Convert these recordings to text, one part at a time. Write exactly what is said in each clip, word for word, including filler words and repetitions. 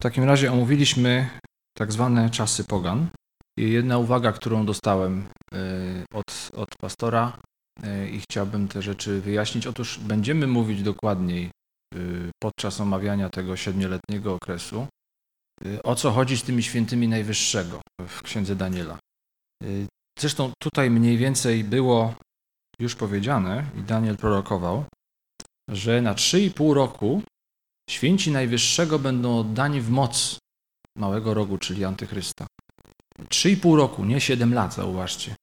takim razie omówiliśmy tak zwane czasy pogan. I jedna uwaga, którą dostałem od, od pastora i chciałbym te rzeczy wyjaśnić. Otóż będziemy mówić dokładniej podczas omawiania tego siedmioletniego okresu, o co chodzi z tymi świętymi Najwyższego w Księdze Daniela. Zresztą tutaj mniej więcej było już powiedziane i Daniel prorokował, że na trzy i pół roku święci Najwyższego będą oddani w moc Małego Rogu, czyli Antychrysta. Trzy i pół roku, nie siedem lat, zauważcie.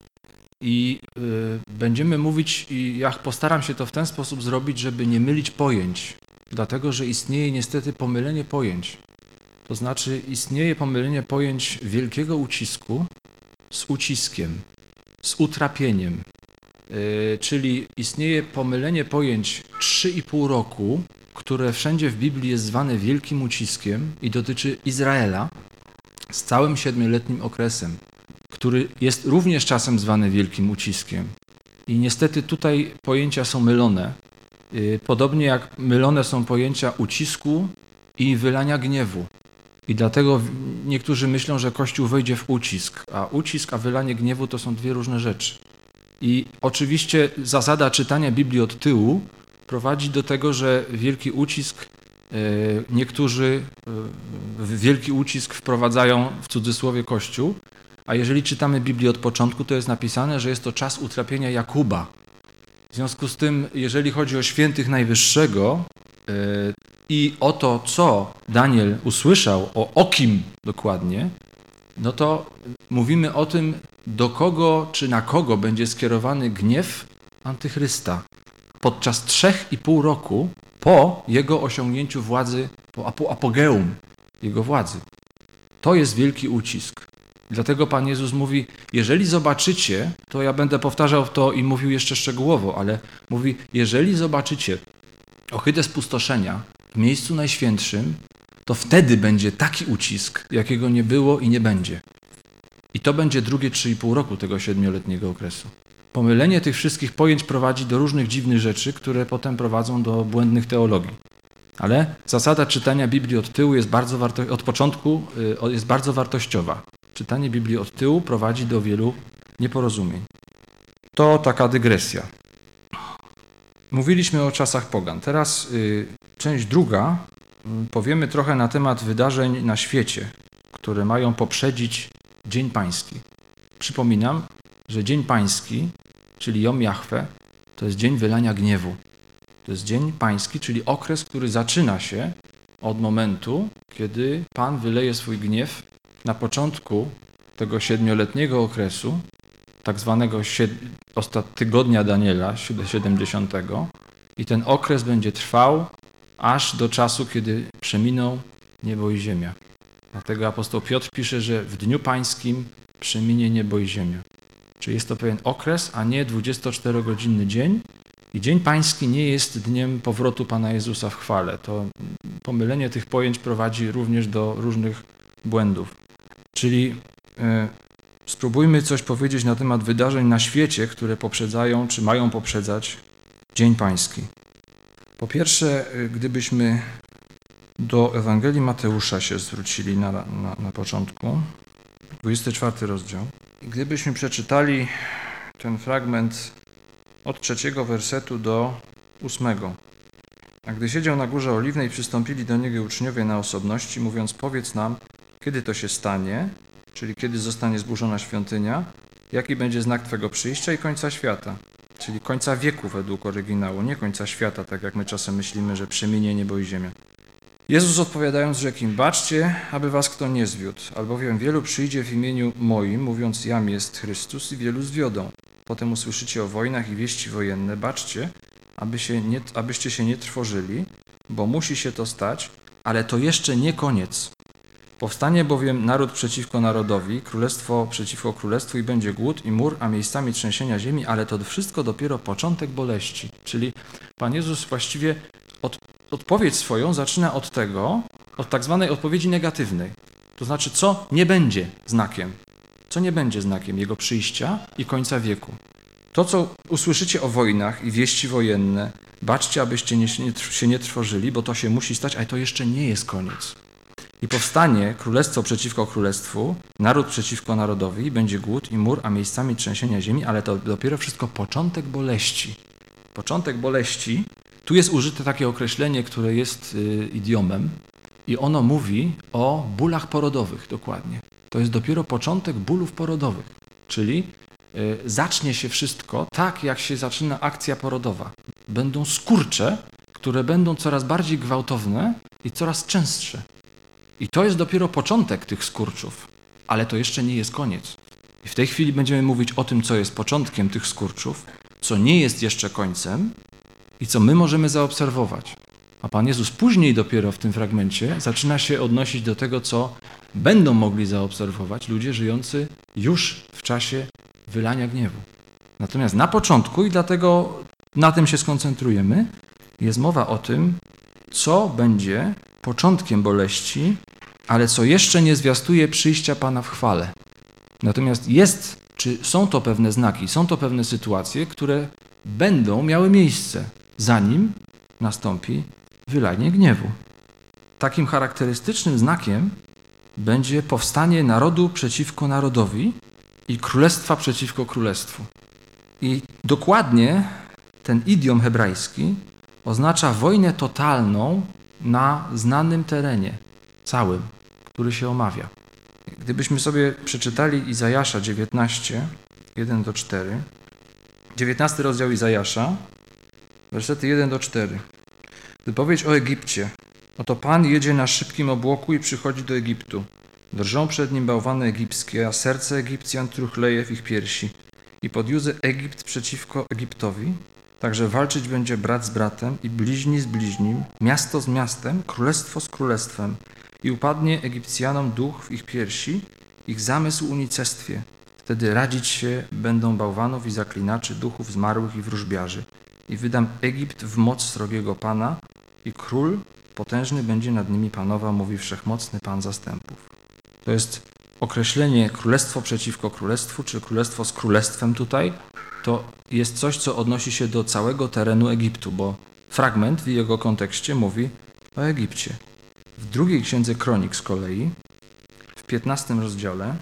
I y, będziemy mówić, i ja postaram się to w ten sposób zrobić, żeby nie mylić pojęć, dlatego że istnieje niestety pomylenie pojęć. To znaczy istnieje pomylenie pojęć wielkiego ucisku z uciskiem, z utrapieniem. Yy, czyli istnieje pomylenie pojęć trzy i pół roku, które wszędzie w Biblii jest zwane wielkim uciskiem i dotyczy Izraela, z całym siedmioletnim okresem, który jest również czasem zwany wielkim uciskiem. I niestety tutaj pojęcia są mylone. Podobnie jak mylone są pojęcia ucisku i wylania gniewu. I dlatego niektórzy myślą, że Kościół wejdzie w ucisk, a ucisk, a wylanie gniewu to są dwie różne rzeczy. I oczywiście zasada czytania Biblii od tyłu prowadzi do tego, że wielki ucisk niektórzy w wielki ucisk wprowadzają w cudzysłowie Kościół, a jeżeli czytamy Biblię od początku, to jest napisane, że jest to czas utrapienia Jakuba. W związku z tym, jeżeli chodzi o świętych Najwyższego yy, i o to, co Daniel usłyszał, o, o kim dokładnie, no to mówimy o tym, do kogo czy na kogo będzie skierowany gniew Antychrysta podczas trzech i pół roku po jego osiągnięciu władzy, po apogeum jego władzy. To jest wielki ucisk. Dlatego Pan Jezus mówi, jeżeli zobaczycie, to ja będę powtarzał to i mówił jeszcze szczegółowo, ale mówi, jeżeli zobaczycie ohydę spustoszenia w miejscu najświętszym, to wtedy będzie taki ucisk, jakiego nie było i nie będzie. I to będzie drugie trzy i pół roku tego siedmioletniego okresu. Pomylenie tych wszystkich pojęć prowadzi do różnych dziwnych rzeczy, które potem prowadzą do błędnych teologii. Ale zasada czytania Biblii od tyłu jest bardzo warto- od początku jest bardzo wartościowa. Czytanie Biblii od tyłu prowadzi do wielu nieporozumień. To taka dygresja. Mówiliśmy o czasach pogan. Teraz y, część druga. Y, powiemy trochę na temat wydarzeń na świecie, które mają poprzedzić Dzień Pański. Przypominam, że Dzień Pański, czyli Jom Jahwe, to jest dzień wylania gniewu. To jest Dzień Pański, czyli okres, który zaczyna się od momentu, kiedy Pan wyleje swój gniew na początku tego siedmioletniego okresu, tak zwanego sied- tygodnia Daniela, siedemdziesiątego, i ten okres będzie trwał aż do czasu, kiedy przeminą niebo i ziemia. Dlatego apostoł Piotr pisze, że w dniu pańskim przeminie niebo i ziemia. Czyli jest to pewien okres, a nie dwudziestoczterogodzinny dzień. I Dzień Pański nie jest dniem powrotu Pana Jezusa w chwale. To pomylenie tych pojęć prowadzi również do różnych błędów. Czyli y, spróbujmy coś powiedzieć na temat wydarzeń na świecie, które poprzedzają, czy mają poprzedzać Dzień Pański. Po pierwsze, y, gdybyśmy do Ewangelii Mateusza się zwrócili na, na, na początku, dwudziesty czwarty rozdział. I gdybyśmy przeczytali ten fragment od trzeciego wersetu do ósmego. A gdy siedział na Górze Oliwnej, przystąpili do niego uczniowie na osobności, mówiąc, powiedz nam, kiedy to się stanie, czyli kiedy zostanie zburzona świątynia, jaki będzie znak Twego przyjścia i końca świata, czyli końca wieku według oryginału, nie końca świata, tak jak my czasem myślimy, że przeminie niebo i ziemia. Jezus odpowiadając rzekł im, baczcie, aby was kto nie zwiódł, albowiem wielu przyjdzie w imieniu moim, mówiąc, jam jest Chrystus, i wielu zwiodą. Potem usłyszycie o wojnach i wieści wojenne, baczcie, aby się nie, abyście się nie trwożyli, bo musi się to stać, ale to jeszcze nie koniec. Powstanie bowiem naród przeciwko narodowi, królestwo przeciwko królestwu i będzie głód i mur, a miejscami trzęsienia ziemi, ale to wszystko dopiero początek boleści. Czyli Pan Jezus właściwie od, odpowiedź swoją zaczyna od tego, od tak zwanej odpowiedzi negatywnej. To znaczy, co nie będzie znakiem. Co nie będzie znakiem Jego przyjścia i końca wieku. To, co usłyszycie o wojnach i wieści wojenne, baczcie, abyście nie, nie, się nie trwożyli, bo to się musi stać, ale to jeszcze nie jest koniec. I powstanie królestwo przeciwko królestwu, naród przeciwko narodowi, będzie głód i mur, a miejscami trzęsienia ziemi, ale to dopiero wszystko początek boleści. Początek boleści, tu jest użyte takie określenie, które jest y, idiomem i ono mówi o bólach porodowych dokładnie. To jest dopiero początek bólów porodowych, czyli y, zacznie się wszystko tak, jak się zaczyna akcja porodowa. Będą skurcze, które będą coraz bardziej gwałtowne i coraz częstsze. I to jest dopiero początek tych skurczów, ale to jeszcze nie jest koniec. I w tej chwili będziemy mówić o tym, co jest początkiem tych skurczów, co nie jest jeszcze końcem i co my możemy zaobserwować. A Pan Jezus później dopiero w tym fragmencie zaczyna się odnosić do tego, co będą mogli zaobserwować ludzie żyjący już w czasie wylania gniewu. Natomiast na początku, i dlatego na tym się skoncentrujemy, jest mowa o tym, co będzie początkiem boleści, ale co jeszcze nie zwiastuje przyjścia Pana w chwale. Natomiast jest, czy są to pewne znaki, są to pewne sytuacje, które będą miały miejsce, zanim nastąpi wylanie gniewu. Takim charakterystycznym znakiem będzie powstanie narodu przeciwko narodowi i królestwa przeciwko królestwu. I dokładnie ten idiom hebrajski oznacza wojnę totalną na znanym terenie, całym, który się omawia. Gdybyśmy sobie przeczytali Izajasza dziewiętnaście, jeden do czterech, dziewiętnasty rozdział Izajasza, wersety jeden do czterech. Wypowiedź o Egipcie. Oto Pan jedzie na szybkim obłoku i przychodzi do Egiptu. Drżą przed nim bałwany egipskie, a serce Egipcjan truchleje w ich piersi. I podjudzę Egipt przeciwko Egiptowi, także walczyć będzie brat z bratem i bliźni z bliźnim, miasto z miastem, królestwo z królestwem. I upadnie Egipcjanom duch w ich piersi, ich zamysł unicestwie. Wtedy radzić się będą bałwanów i zaklinaczy, duchów zmarłych i wróżbiarzy. I wydam Egipt w moc srogiego Pana i król potężny będzie nad nimi panował, mówi wszechmocny Pan zastępów. To jest określenie królestwo przeciwko królestwu, czy królestwo z królestwem tutaj. To jest coś, co odnosi się do całego terenu Egiptu, bo fragment w jego kontekście mówi o Egipcie. W drugiej księdze Kronik z kolei, w piętnastym rozdziale,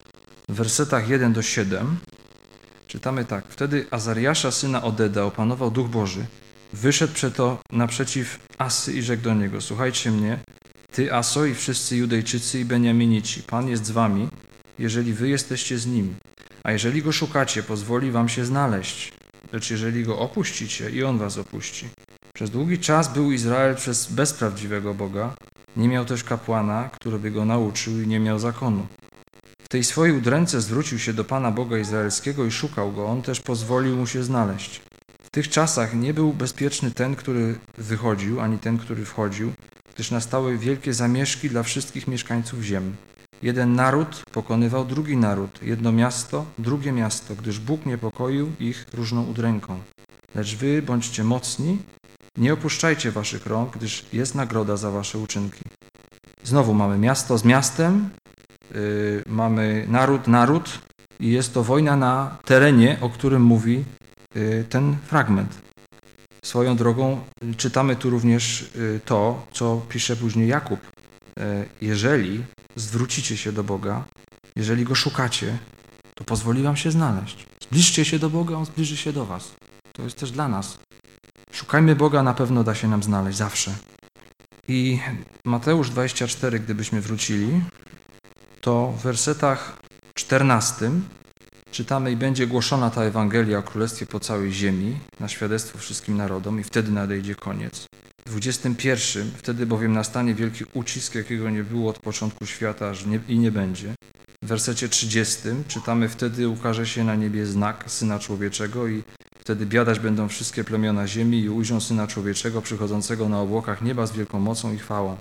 w wersetach jeden do siedmiu, czytamy tak. Wtedy Azariasza, syna Odeda, opanował Duch Boży. Wyszedł przeto naprzeciw Asy i rzekł do niego: słuchajcie mnie, ty, Aso, i wszyscy Judejczycy i Beniaminici. Pan jest z wami, jeżeli wy jesteście z nim. A jeżeli go szukacie, pozwoli wam się znaleźć. Lecz jeżeli go opuścicie, i on was opuści. Przez długi czas był Izrael przez bez prawdziwego Boga. Nie miał też kapłana, który by go nauczył, i nie miał zakonu. W tej swojej udręce zwrócił się do Pana Boga Izraelskiego i szukał go. On też pozwolił mu się znaleźć. W tych czasach nie był bezpieczny ten, który wychodził, ani ten, który wchodził, gdyż nastały wielkie zamieszki dla wszystkich mieszkańców ziem. Jeden naród pokonywał drugi naród, jedno miasto, drugie miasto, gdyż Bóg niepokoił ich różną udręką. Lecz wy bądźcie mocni, nie opuszczajcie waszych rąk, gdyż jest nagroda za wasze uczynki. Znowu mamy miasto z miastem, yy, mamy naród, naród i jest to wojna na terenie, o którym mówi yy, ten fragment. Swoją drogą czytamy tu również yy, to, co pisze później Jakub. Yy, jeżeli zwrócicie się do Boga, jeżeli Go szukacie, to pozwoli wam się znaleźć. Zbliżcie się do Boga, On zbliży się do was. To jest też dla nas. Szukajmy Boga, na pewno da się nam znaleźć, zawsze. I Mateusz dwadzieścia cztery, gdybyśmy wrócili, to w wersetach czternastym czytamy: i będzie głoszona ta Ewangelia o Królestwie po całej ziemi, na świadectwo wszystkim narodom, i wtedy nadejdzie koniec. W dwudziestym pierwszym, wtedy bowiem nastanie wielki ucisk, jakiego nie było od początku świata, aż nie, i nie będzie. W wersecie trzydziestym czytamy: wtedy ukaże się na niebie znak Syna Człowieczego i wtedy biadać będą wszystkie plemiona ziemi i ujrzą Syna Człowieczego przychodzącego na obłokach nieba z wielką mocą i chwałą.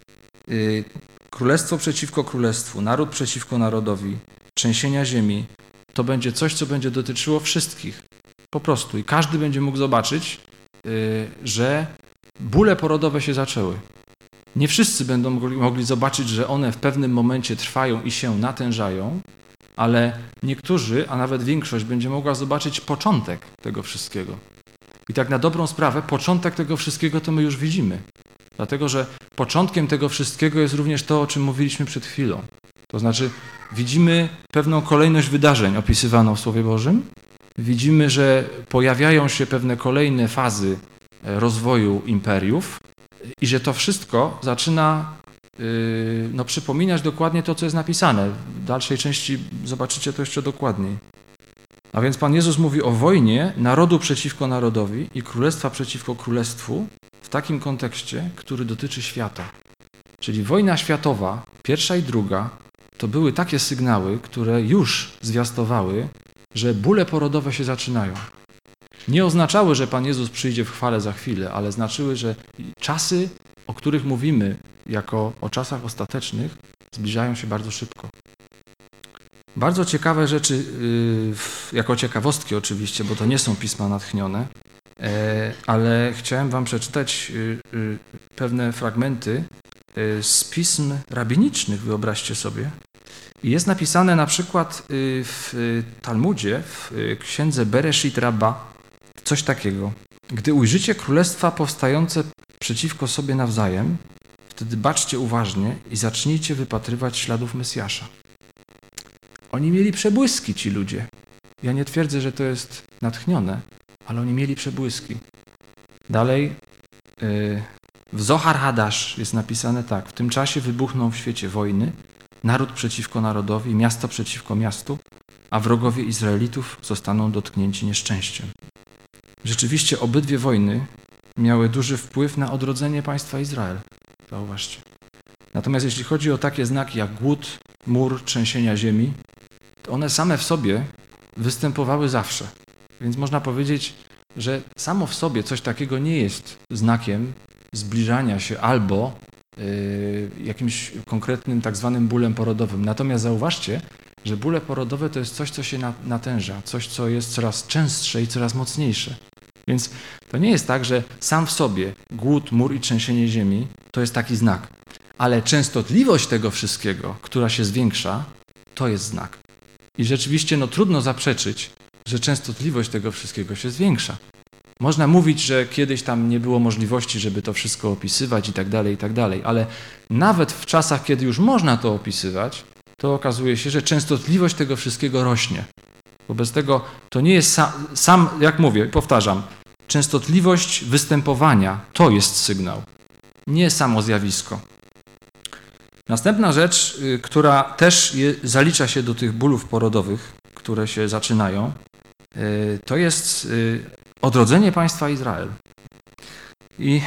Yy, królestwo przeciwko królestwu, naród przeciwko narodowi, trzęsienia ziemi, to będzie coś, co będzie dotyczyło wszystkich. Po prostu. I każdy będzie mógł zobaczyć, yy, że bóle porodowe się zaczęły. Nie wszyscy będą mogli, mogli zobaczyć, że one w pewnym momencie trwają i się natężają, ale niektórzy, a nawet większość będzie mogła zobaczyć początek tego wszystkiego. I tak na dobrą sprawę, początek tego wszystkiego to my już widzimy. Dlatego, że początkiem tego wszystkiego jest również to, o czym mówiliśmy przed chwilą. To znaczy widzimy pewną kolejność wydarzeń opisywaną w Słowie Bożym. Widzimy, że pojawiają się pewne kolejne fazy rozwoju imperiów i że to wszystko zaczyna yy, no, przypominać dokładnie to, co jest napisane. W dalszej części zobaczycie to jeszcze dokładniej. A więc Pan Jezus mówi o wojnie narodu przeciwko narodowi i królestwa przeciwko królestwu w takim kontekście, który dotyczy świata. Czyli wojna światowa, pierwsza i druga, to były takie sygnały, które już zwiastowały, że bóle porodowe się zaczynają. Nie oznaczały, że Pan Jezus przyjdzie w chwale za chwilę, ale znaczyły, że czasy, o których mówimy jako o czasach ostatecznych, zbliżają się bardzo szybko. Bardzo ciekawe rzeczy, jako ciekawostki oczywiście, bo to nie są pisma natchnione, ale chciałem wam przeczytać pewne fragmenty z pism rabinicznych, wyobraźcie sobie. I jest napisane na przykład w Talmudzie, w księdze Bereshit Rabba, coś takiego. Gdy ujrzycie królestwa powstające przeciwko sobie nawzajem, wtedy baczcie uważnie i zacznijcie wypatrywać śladów Mesjasza. Oni mieli przebłyski, ci ludzie. Ja nie twierdzę, że to jest natchnione, ale oni mieli przebłyski. Dalej w Zohar Hadash jest napisane tak. W tym czasie wybuchną w świecie wojny, naród przeciwko narodowi, miasto przeciwko miastu, a wrogowie Izraelitów zostaną dotknięci nieszczęściem. Rzeczywiście obydwie wojny miały duży wpływ na odrodzenie państwa Izrael. Zauważcie. Natomiast jeśli chodzi o takie znaki jak głód, mór, trzęsienia ziemi, to one same w sobie występowały zawsze. Więc można powiedzieć, że samo w sobie coś takiego nie jest znakiem zbliżania się albo y, jakimś konkretnym tak zwanym bólem porodowym. Natomiast zauważcie, że bóle porodowe to jest coś, co się natęża, coś, co jest coraz częstsze i coraz mocniejsze. Więc to nie jest tak, że sam w sobie głód, mór i trzęsienie ziemi to jest taki znak. Ale częstotliwość tego wszystkiego, która się zwiększa, to jest znak. I rzeczywiście no, trudno zaprzeczyć, że częstotliwość tego wszystkiego się zwiększa. Można mówić, że kiedyś tam nie było możliwości, żeby to wszystko opisywać i tak dalej, i tak dalej, ale nawet w czasach, kiedy już można to opisywać, to okazuje się, że częstotliwość tego wszystkiego rośnie. Wobec tego to nie jest sam, sam jak mówię, powtarzam, częstotliwość występowania to jest sygnał, nie samo zjawisko. Następna rzecz, która też je, zalicza się do tych bólów porodowych, które się zaczynają, to jest odrodzenie państwa Izrael. I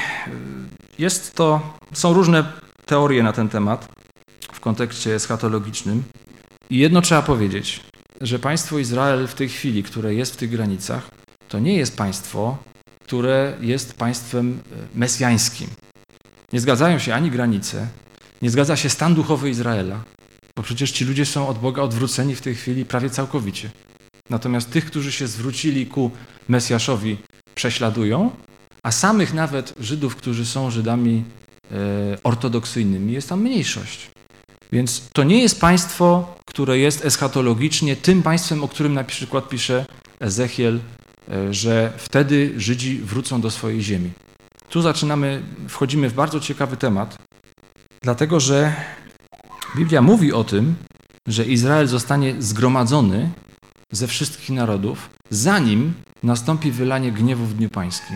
jest to, są różne teorie na ten temat w kontekście eschatologicznym. I jedno trzeba powiedzieć, że państwo Izrael w tej chwili, które jest w tych granicach, to nie jest państwo, które jest państwem mesjańskim. Nie zgadzają się ani granice, nie zgadza się stan duchowy Izraela, bo przecież ci ludzie są od Boga odwróceni w tej chwili prawie całkowicie. Natomiast tych, którzy się zwrócili ku Mesjaszowi, prześladują, a samych nawet Żydów, którzy są Żydami e, ortodoksyjnymi, jest tam mniejszość. Więc to nie jest państwo, które jest eschatologicznie tym państwem, o którym na przykład pisze Ezechiel, e, że wtedy Żydzi wrócą do swojej ziemi. Tu zaczynamy, wchodzimy w bardzo ciekawy temat, dlatego że Biblia mówi o tym, że Izrael zostanie zgromadzony ze wszystkich narodów, zanim nastąpi wylanie gniewu w Dniu Pańskim.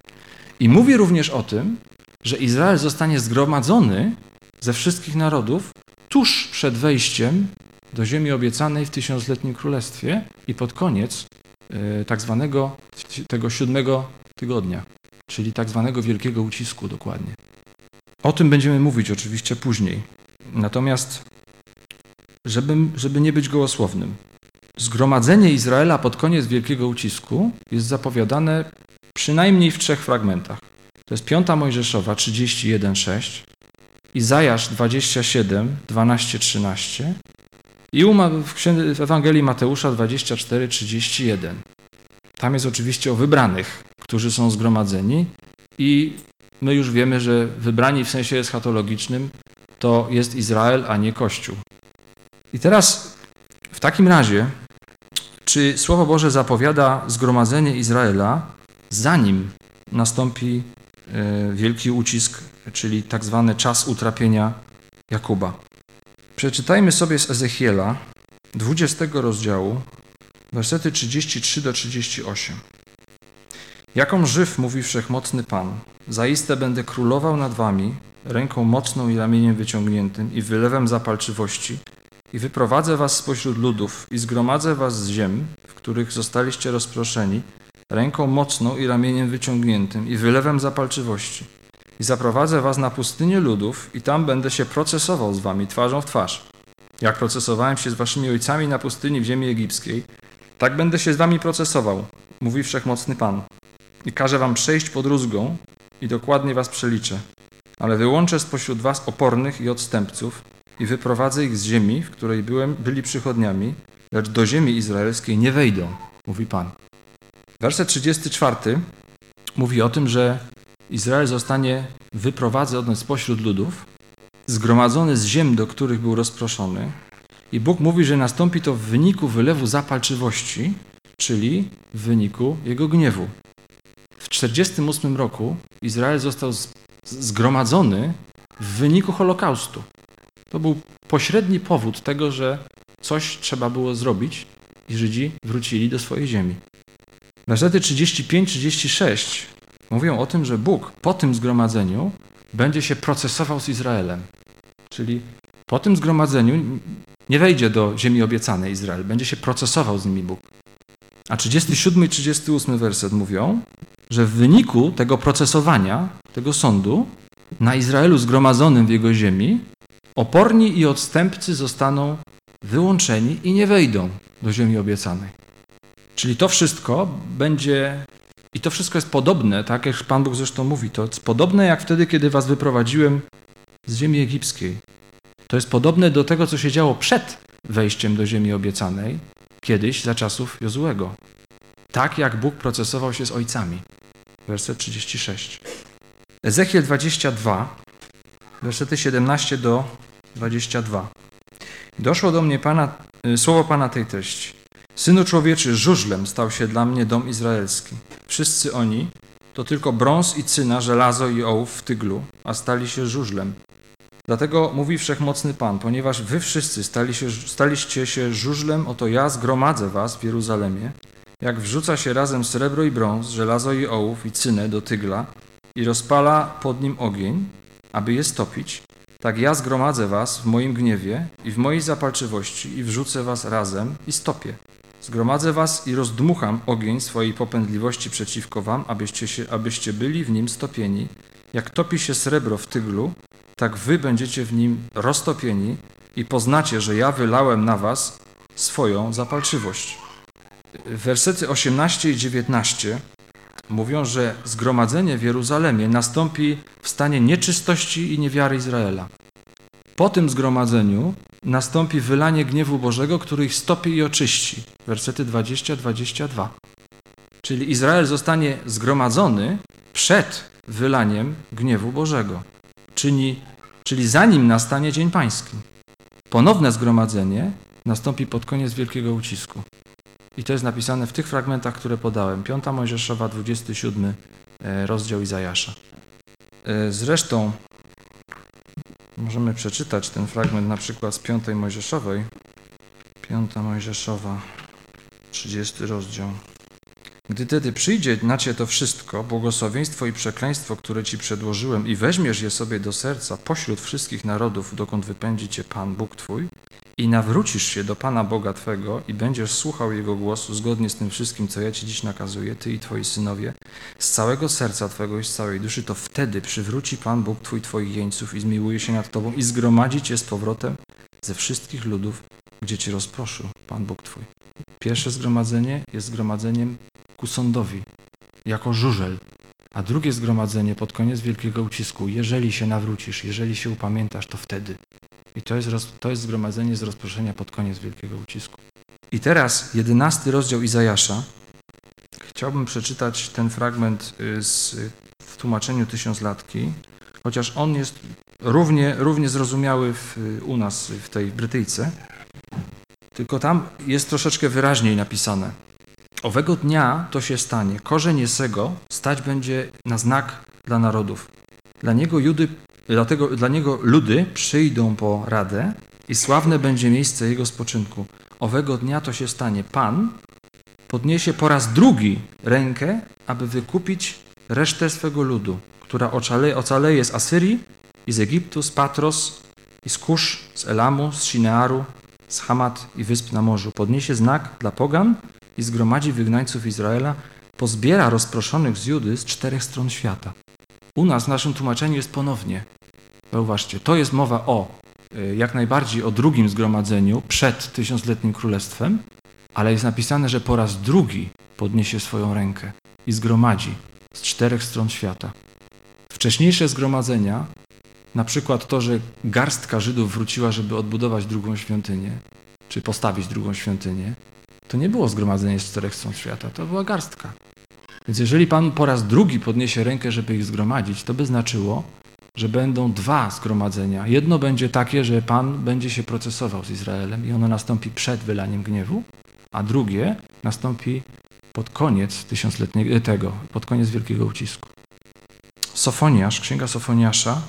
I mówi również o tym, że Izrael zostanie zgromadzony ze wszystkich narodów tuż przed wejściem do ziemi obiecanej w tysiącletnim królestwie i pod koniec y, tak zwanego tego siódmego tygodnia, czyli tak zwanego wielkiego ucisku dokładnie. O tym będziemy mówić oczywiście później. Natomiast, żeby, żeby nie być gołosłownym, zgromadzenie Izraela pod koniec wielkiego ucisku jest zapowiadane przynajmniej w trzech fragmentach. To jest piąta Mojżeszowa trzydzieści jeden sześć, Izajasz dwadzieścia siedem dwanaście trzynaście i w Ewangelii Mateusza dwadzieścia cztery trzydzieści jeden. Tam jest oczywiście o wybranych, którzy są zgromadzeni i my już wiemy, że wybrani w sensie eschatologicznym to jest Izrael, a nie Kościół. I teraz w takim razie, czy Słowo Boże zapowiada zgromadzenie Izraela, zanim nastąpi wielki ucisk czyli tak zwany czas utrapienia Jakuba. Przeczytajmy sobie z Ezechiela dwudziestego rozdziału, wersety trzydziesty trzeci do trzydziestego ósmego. Jaką żyw, mówi Wszechmocny Pan, zaiste będę królował nad wami, ręką mocną i ramieniem wyciągniętym i wylewem zapalczywości i wyprowadzę was spośród ludów i zgromadzę was z ziem, w których zostaliście rozproszeni, ręką mocną i ramieniem wyciągniętym i wylewem zapalczywości. I zaprowadzę was na pustynię ludów i tam będę się procesował z wami twarzą w twarz. Jak procesowałem się z waszymi ojcami na pustyni w ziemi egipskiej, tak będę się z wami procesował, mówi Wszechmocny Pan. I każę wam przejść pod rózgą i dokładnie was przeliczę. Ale wyłączę spośród was opornych i odstępców i wyprowadzę ich z ziemi, w której byłem, byli przychodniami, lecz do ziemi izraelskiej nie wejdą, mówi Pan. Werset trzydziesty czwarty mówi o tym, że Izrael zostanie wyprowadzony spośród ludów, zgromadzony z ziem, do których był rozproszony. I Bóg mówi, że nastąpi to w wyniku wylewu zapalczywości, czyli w wyniku Jego gniewu. W czterdziestym ósmym roku Izrael został zgromadzony w wyniku Holokaustu. To był pośredni powód tego, że coś trzeba było zrobić i Żydzi wrócili do swojej ziemi. Wersety trzydziesty piąty trzydziesty szósty mówią o tym, że Bóg po tym zgromadzeniu będzie się procesował z Izraelem. Czyli po tym zgromadzeniu nie wejdzie do ziemi obiecanej Izrael, będzie się procesował z nimi Bóg. A trzydziesty siódmy i trzydziesty ósmy werset mówią, że w wyniku tego procesowania, tego sądu, na Izraelu zgromadzonym w jego ziemi, oporni i odstępcy zostaną wyłączeni i nie wejdą do ziemi obiecanej. Czyli to wszystko będzie, i to wszystko jest podobne, tak jak Pan Bóg zresztą mówi, to jest podobne jak wtedy, kiedy was wyprowadziłem z ziemi egipskiej. To jest podobne do tego, co się działo przed wejściem do ziemi obiecanej, kiedyś za czasów Jozuego. Tak jak Bóg procesował się z ojcami. Werset trzydziesty szósty. Ezechiel dwadzieścia dwa, wersety siedemnaście do dwudziestego drugiego. Doszło do mnie Pana, słowo Pana tej treści. Synu człowieczy, żużlem stał się dla mnie dom izraelski. Wszyscy oni to tylko brąz i cyna, żelazo i ołów w tyglu, a stali się żużlem. Dlatego mówi Wszechmocny Pan, ponieważ wy wszyscy stali się, staliście się żużlem, oto ja zgromadzę was w Jeruzalemie, jak wrzuca się razem srebro i brąz, żelazo i ołów i cynę do tygla i rozpala pod nim ogień, aby je stopić, tak ja zgromadzę was w moim gniewie i w mojej zapalczywości i wrzucę was razem i stopię. Zgromadzę was i rozdmucham ogień swojej popędliwości przeciwko wam, abyście, się, abyście byli w nim stopieni. Jak topi się srebro w tyglu, tak wy będziecie w nim roztopieni i poznacie, że ja wylałem na was swoją zapalczywość. Wersety osiemnaście i dziewiętnaście mówią, że zgromadzenie w Jeruzalemie nastąpi w stanie nieczystości i niewiary Izraela. Po tym zgromadzeniu nastąpi wylanie gniewu Bożego, który ich stopi i oczyści. Wersety dwadzieścia do dwudziestego drugiego. Czyli Izrael zostanie zgromadzony przed wylaniem gniewu Bożego. Czyli, czyli zanim nastanie Dzień Pański. Ponowne zgromadzenie nastąpi pod koniec Wielkiego Ucisku. I to jest napisane w tych fragmentach, które podałem. Piąta Mojżeszowa, dwudziesty siódmy rozdział Izajasza. Zresztą możemy przeczytać ten fragment na przykład z Piątej Mojżeszowej. Piąta Mojżeszowa, trzydziesty rozdział. Gdy tedy przyjdzie na cię to wszystko, błogosławieństwo i przekleństwo, które ci przedłożyłem i weźmiesz je sobie do serca pośród wszystkich narodów, dokąd wypędzi cię Pan, Bóg twój, i nawrócisz się do Pana Boga twego i będziesz słuchał Jego głosu zgodnie z tym wszystkim, co ja ci dziś nakazuję, ty i twoi synowie, z całego serca twego i z całej duszy, to wtedy przywróci Pan Bóg twój twoich jeńców i zmiłuje się nad tobą i zgromadzi cię z powrotem ze wszystkich ludów, gdzie cię rozproszył Pan Bóg twój. Pierwsze zgromadzenie jest zgromadzeniem ku sądowi, jako żużel, a drugie zgromadzenie pod koniec Wielkiego Ucisku, jeżeli się nawrócisz, jeżeli się upamiętasz, to wtedy. I to jest, to jest zgromadzenie z rozproszenia pod koniec Wielkiego Ucisku. I teraz jedenasty rozdział Izajasza. Chciałbym przeczytać ten fragment z, w tłumaczeniu Tysiąclatki, chociaż on jest równie, równie zrozumiały w, u nas w tej Brytyjce, tylko tam jest troszeczkę wyraźniej napisane. Owego dnia to się stanie, korzeń Jesego stać będzie na znak dla narodów. Dla niego, judy, dlatego, dla niego ludy przyjdą po radę i sławne będzie miejsce jego spoczynku. Owego dnia to się stanie. Pan podniesie po raz drugi rękę, aby wykupić resztę swego ludu, która ocaleje, ocaleje z Asyrii i z Egiptu, z Patros i z Kusz, z Elamu, z Shinearu, z Hamat i wysp na morzu. Podniesie znak dla pogan i zgromadzi wygnańców Izraela, pozbiera rozproszonych z Judy z czterech stron świata. U nas w naszym tłumaczeniu jest ponownie. Zauważcie, to jest mowa o jak najbardziej o drugim zgromadzeniu przed tysiącletnim królestwem, ale jest napisane, że po raz drugi podniesie swoją rękę i zgromadzi z czterech stron świata. Wcześniejsze zgromadzenia, na przykład to, że garstka Żydów wróciła, żeby odbudować drugą świątynię, czy postawić drugą świątynię, to nie było zgromadzenie z czterech stron świata, to była garstka. Więc jeżeli Pan po raz drugi podniesie rękę, żeby ich zgromadzić, to by znaczyło, że będą dwa zgromadzenia. Jedno będzie takie, że Pan będzie się procesował z Izraelem i ono nastąpi przed wylaniem gniewu, a drugie nastąpi pod koniec tysiącletniego tego, pod koniec wielkiego ucisku. Sofoniasz, Księga Sofoniasza,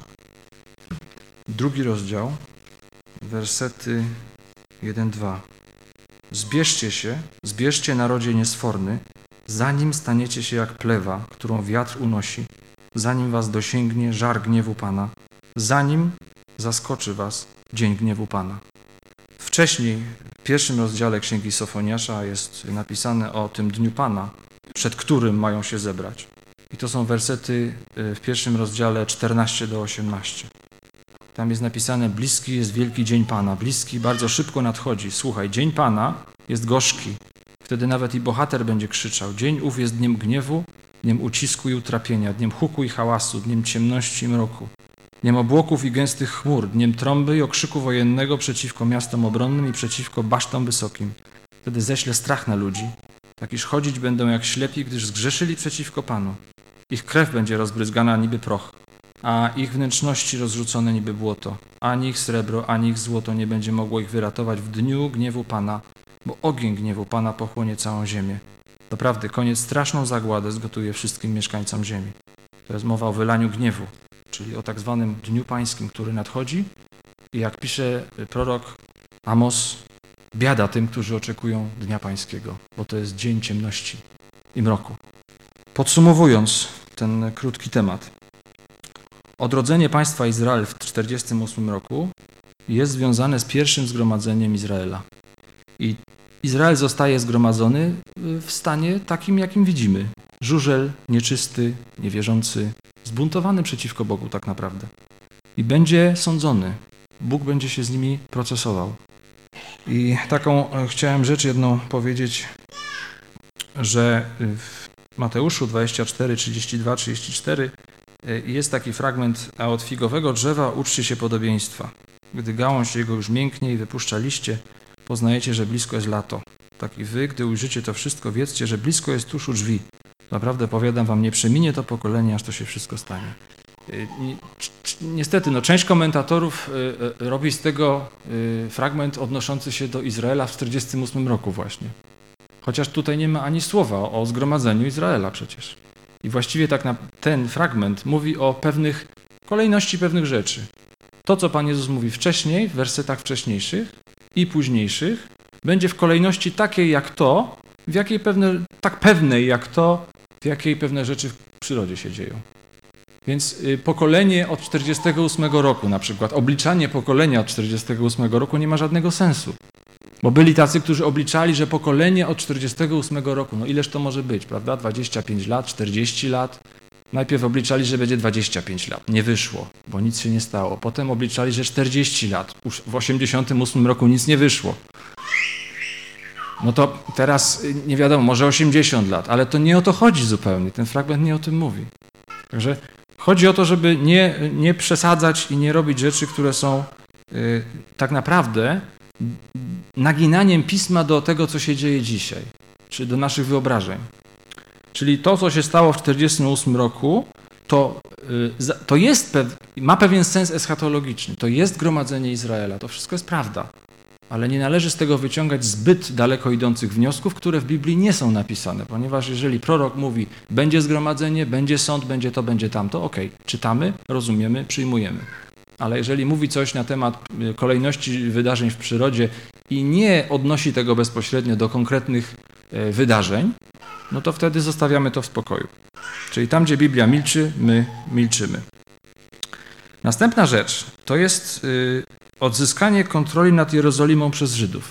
drugi rozdział, wersety jeden dwa. Zbierzcie się, zbierzcie narodzie niesforny, zanim staniecie się jak plewa, którą wiatr unosi, zanim was dosięgnie żar gniewu Pana, zanim zaskoczy was dzień gniewu Pana. Wcześniej, w pierwszym rozdziale Księgi Sofoniasza jest napisane o tym dniu Pana, przed którym mają się zebrać. I to są wersety w pierwszym rozdziale czternaście do osiemnaście. Tam jest napisane, bliski jest wielki dzień Pana, bliski bardzo szybko nadchodzi. Słuchaj, dzień Pana jest gorzki, wtedy nawet i bohater będzie krzyczał. Dzień ów jest dniem gniewu, dniem ucisku i utrapienia, dniem huku i hałasu, dniem ciemności i mroku, dniem obłoków i gęstych chmur, dniem trąby i okrzyku wojennego przeciwko miastom obronnym i przeciwko basztom wysokim. Wtedy ześlę strach na ludzi, tak iż chodzić będą jak ślepi, gdyż zgrzeszyli przeciwko Panu. Ich krew będzie rozbryzgana niby proch, a ich wnętrzności rozrzucone niby błoto. Ani ich srebro, ani ich złoto nie będzie mogło ich wyratować w dniu gniewu Pana, bo ogień gniewu Pana pochłonie całą ziemię. Doprawdy, koniec straszną zagładę zgotuje wszystkim mieszkańcom ziemi. To jest mowa o wylaniu gniewu, czyli o tak zwanym Dniu Pańskim, który nadchodzi i jak pisze prorok Amos, biada tym, którzy oczekują Dnia Pańskiego, bo to jest dzień ciemności i mroku. Podsumowując ten krótki temat, odrodzenie państwa Izrael w czterdziestym ósmym roku jest związane z pierwszym zgromadzeniem Izraela. I Izrael zostaje zgromadzony w stanie takim, jakim widzimy. Żużel, nieczysty, niewierzący, zbuntowany przeciwko Bogu tak naprawdę. I będzie sądzony. Bóg będzie się z nimi procesował. I taką chciałem rzecz jedną powiedzieć, że w Mateuszu dwadzieścia cztery, trzydzieści dwa, trzydzieści cztery jest taki fragment, a od figowego drzewa uczcie się podobieństwa. Gdy gałąź jego już mięknie i wypuszcza liście, poznajecie, że blisko jest lato. Tak i wy, gdy ujrzycie to wszystko, wiedzcie, że blisko jest tuż u drzwi. Naprawdę powiadam wam, nie przeminie to pokolenie, aż to się wszystko stanie. Niestety, no, część komentatorów robi z tego fragment odnoszący się do Izraela w czterdziestym ósmym roku właśnie. Chociaż tutaj nie ma ani słowa o zgromadzeniu Izraela przecież. I właściwie tak na ten fragment mówi o pewnych kolejności pewnych rzeczy. To, co Pan Jezus mówi wcześniej, w wersetach wcześniejszych i późniejszych, będzie w kolejności takiej jak to, w jakiej pewne, tak pewnej jak to, w jakiej pewne rzeczy w przyrodzie się dzieją. Więc y, pokolenie od czterdziestego ósmego roku, na przykład obliczanie pokolenia od czterdziestego ósmego roku nie ma żadnego sensu. Bo byli tacy, którzy obliczali, że pokolenie od czterdziestego ósmego roku, no ileż to może być, prawda? dwadzieścia pięć lat, czterdzieści lat. Najpierw obliczali, że będzie dwadzieścia pięć lat. Nie wyszło, bo nic się nie stało. Potem obliczali, że czterdzieści lat. Już w osiemdziesiątym ósmym roku nic nie wyszło. No to teraz nie wiadomo, może osiemdziesiąt lat, ale to nie o to chodzi zupełnie. Ten fragment nie o tym mówi. Także chodzi o to, żeby nie, nie przesadzać i nie robić rzeczy, które są yy, tak naprawdę naginaniem Pisma do tego, co się dzieje dzisiaj, czy do naszych wyobrażeń. Czyli to, co się stało w czterdziestym ósmym roku, to, yy, to jest, ma pewien sens eschatologiczny. To jest gromadzenie Izraela. To wszystko jest prawda. ale nie należy z tego wyciągać zbyt daleko idących wniosków, które w Biblii nie są napisane, ponieważ jeżeli prorok mówi, będzie zgromadzenie, będzie sąd, będzie to, będzie tamto, okej, czytamy, rozumiemy, przyjmujemy. Ale jeżeli mówi coś na temat kolejności wydarzeń w przyrodzie i nie odnosi tego bezpośrednio do konkretnych wydarzeń, no to wtedy zostawiamy to w spokoju. Czyli tam, gdzie Biblia milczy, my milczymy. Następna rzecz to jest y, odzyskanie kontroli nad Jerozolimą przez Żydów.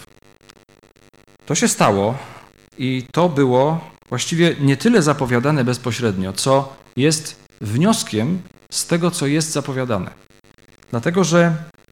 To się stało i to było właściwie nie tyle zapowiadane bezpośrednio, co jest wnioskiem z tego, co jest zapowiadane. Dlatego, że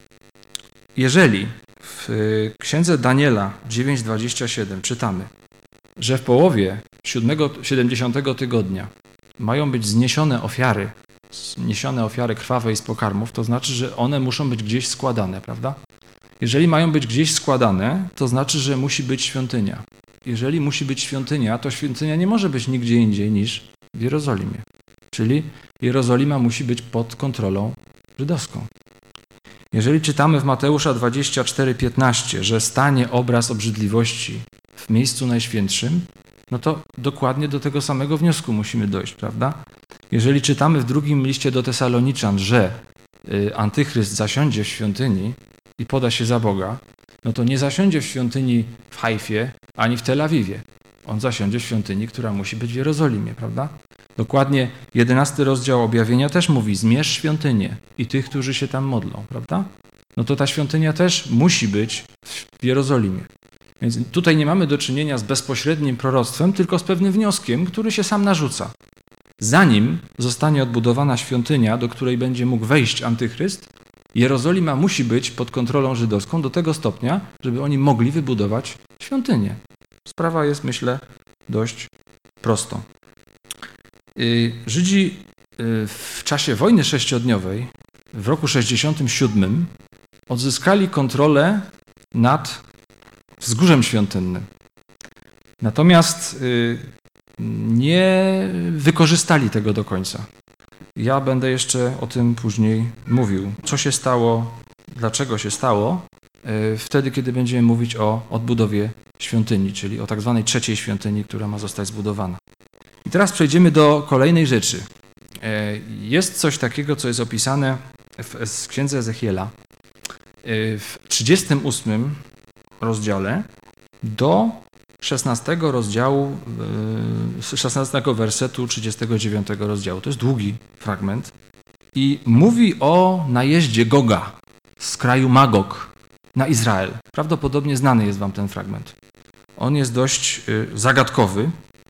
jeżeli w księdze Daniela dziewięć dwadzieścia siedem czytamy, że w połowie siedemdziesiątego tygodnia mają być zniesione ofiary, zniesione ofiary krwawe z pokarmów, to znaczy, że one muszą być gdzieś składane, prawda? Jeżeli mają być gdzieś składane, to znaczy, że musi być świątynia. Jeżeli musi być świątynia, to świątynia nie może być nigdzie indziej niż w Jerozolimie. Czyli Jerozolima musi być pod kontrolą żydowską. Jeżeli czytamy w Mateusza dwadzieścia cztery piętnaście, że stanie obraz obrzydliwości w miejscu najświętszym, no to dokładnie do tego samego wniosku musimy dojść, prawda? Jeżeli czytamy w drugim liście do Tesaloniczan, że Antychryst zasiądzie w świątyni i poda się za Boga, no to nie zasiądzie w świątyni w Hajfie ani w Tel Awiwie. On zasiądzie w świątyni, która musi być w Jerozolimie, prawda? Dokładnie jedenasty rozdział Objawienia też mówi, zmierz świątynię i tych, którzy się tam modlą, prawda? No to ta świątynia też musi być w Jerozolimie. Więc tutaj nie mamy do czynienia z bezpośrednim proroctwem, tylko z pewnym wnioskiem, który się sam narzuca. Zanim zostanie odbudowana świątynia, do której będzie mógł wejść Antychryst, Jerozolima musi być pod kontrolą żydowską do tego stopnia, żeby oni mogli wybudować świątynię. Sprawa jest, myślę, dość prosta. Żydzi w czasie wojny sześciodniowej, w roku sześćdziesiątym siódmym, odzyskali kontrolę nad wzgórzem świątynnym. Natomiast nie wykorzystali tego do końca. Ja będę jeszcze o tym później mówił. Co się stało, dlaczego się stało, wtedy, kiedy będziemy mówić o odbudowie świątyni, czyli o tak zwanej trzeciej świątyni, która ma zostać zbudowana. I teraz przejdziemy do kolejnej rzeczy. Jest coś takiego, co jest opisane w, w księdze Ezechiela w trzydziestym ósmym rozdziale do szesnastego rozdziału, szesnastego wersetu trzydziestego dziewiątego rozdziału. To jest długi fragment i mówi o najeździe Goga z kraju Magog na Izrael. Prawdopodobnie znany jest wam ten fragment. On jest dość zagadkowy,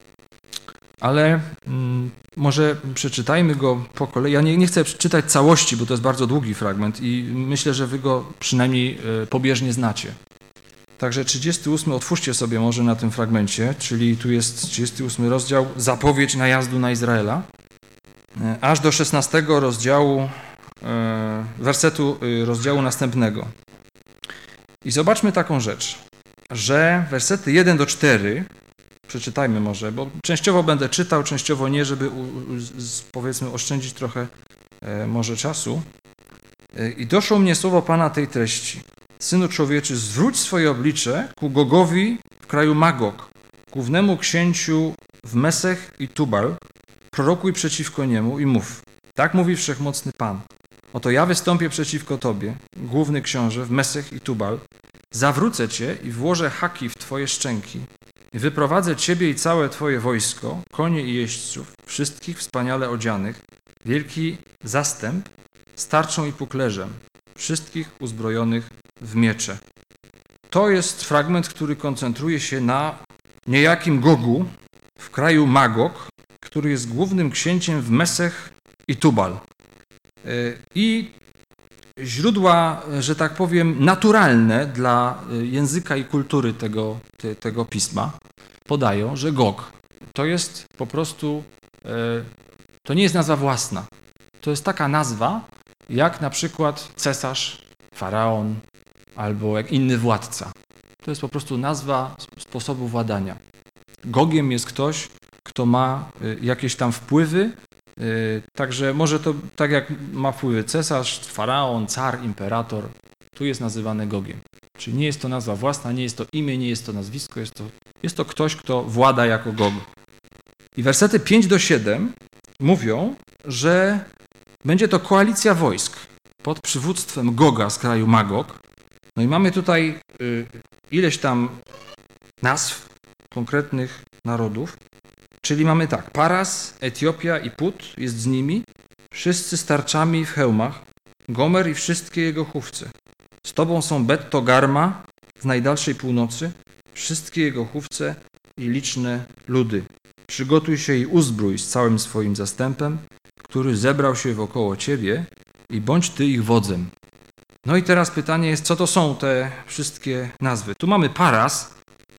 ale mm, może przeczytajmy go po kolei. Ja nie, nie chcę czytać całości, bo to jest bardzo długi fragment i myślę, że wy go przynajmniej pobieżnie znacie. Także trzydziesty ósmy, otwórzcie sobie może na tym fragmencie, czyli tu jest trzydziesty ósmy rozdział, zapowiedź najazdu na Izraela, aż do szesnastego rozdziału, wersetu rozdziału następnego. I zobaczmy taką rzecz, że wersety jeden do czterech, przeczytajmy może, bo częściowo będę czytał, częściowo nie, żeby powiedzmy oszczędzić trochę może czasu. I doszło mnie słowo Pana tej treści. Synu człowieczy, zwróć swoje oblicze ku Gogowi w kraju Magog, głównemu księciu w Mesech i Tubal, prorokuj przeciwko niemu i mów. Tak mówi Wszechmocny Pan. Oto ja wystąpię przeciwko tobie, główny książę w Mesech i Tubal, zawrócę cię i włożę haki w twoje szczęki i wyprowadzę ciebie i całe twoje wojsko, konie i jeźdźców, wszystkich wspaniale odzianych, wielki zastęp, starczą i puklerzem, wszystkich uzbrojonych w miecze. To jest fragment, który koncentruje się na niejakim Gogu w kraju Magog, który jest głównym księciem w Mesech i Tubal. I źródła, że tak powiem, naturalne dla języka i kultury tego, te, tego pisma podają, że Gog to jest po prostu, to nie jest nazwa własna. To jest taka nazwa, jak na przykład cesarz, faraon albo jak inny władca. To jest po prostu nazwa sposobu władania. Gogiem jest ktoś, kto ma jakieś tam wpływy, także może to tak jak ma wpływy cesarz, faraon, car, imperator, tu jest nazywany Gogiem. Czyli nie jest to nazwa własna, nie jest to imię, nie jest to nazwisko, jest to, jest to ktoś, kto włada jako Gog. I wersety pięć do siedem mówią, że będzie to koalicja wojsk pod przywództwem Goga z kraju Magog. No i mamy tutaj y, ileś tam nazw konkretnych narodów. Czyli mamy tak, Paras, Etiopia i Put jest z nimi, wszyscy starczami w hełmach, Gomer i wszystkie jego chówce. Z tobą są Bet Togarma z najdalszej północy, wszystkie jego chówce i liczne ludy. Przygotuj się i uzbrój z całym swoim zastępem, który zebrał się wokoło ciebie i bądź ty ich wodzem. No i teraz pytanie jest, co to są te wszystkie nazwy? Tu mamy Paras,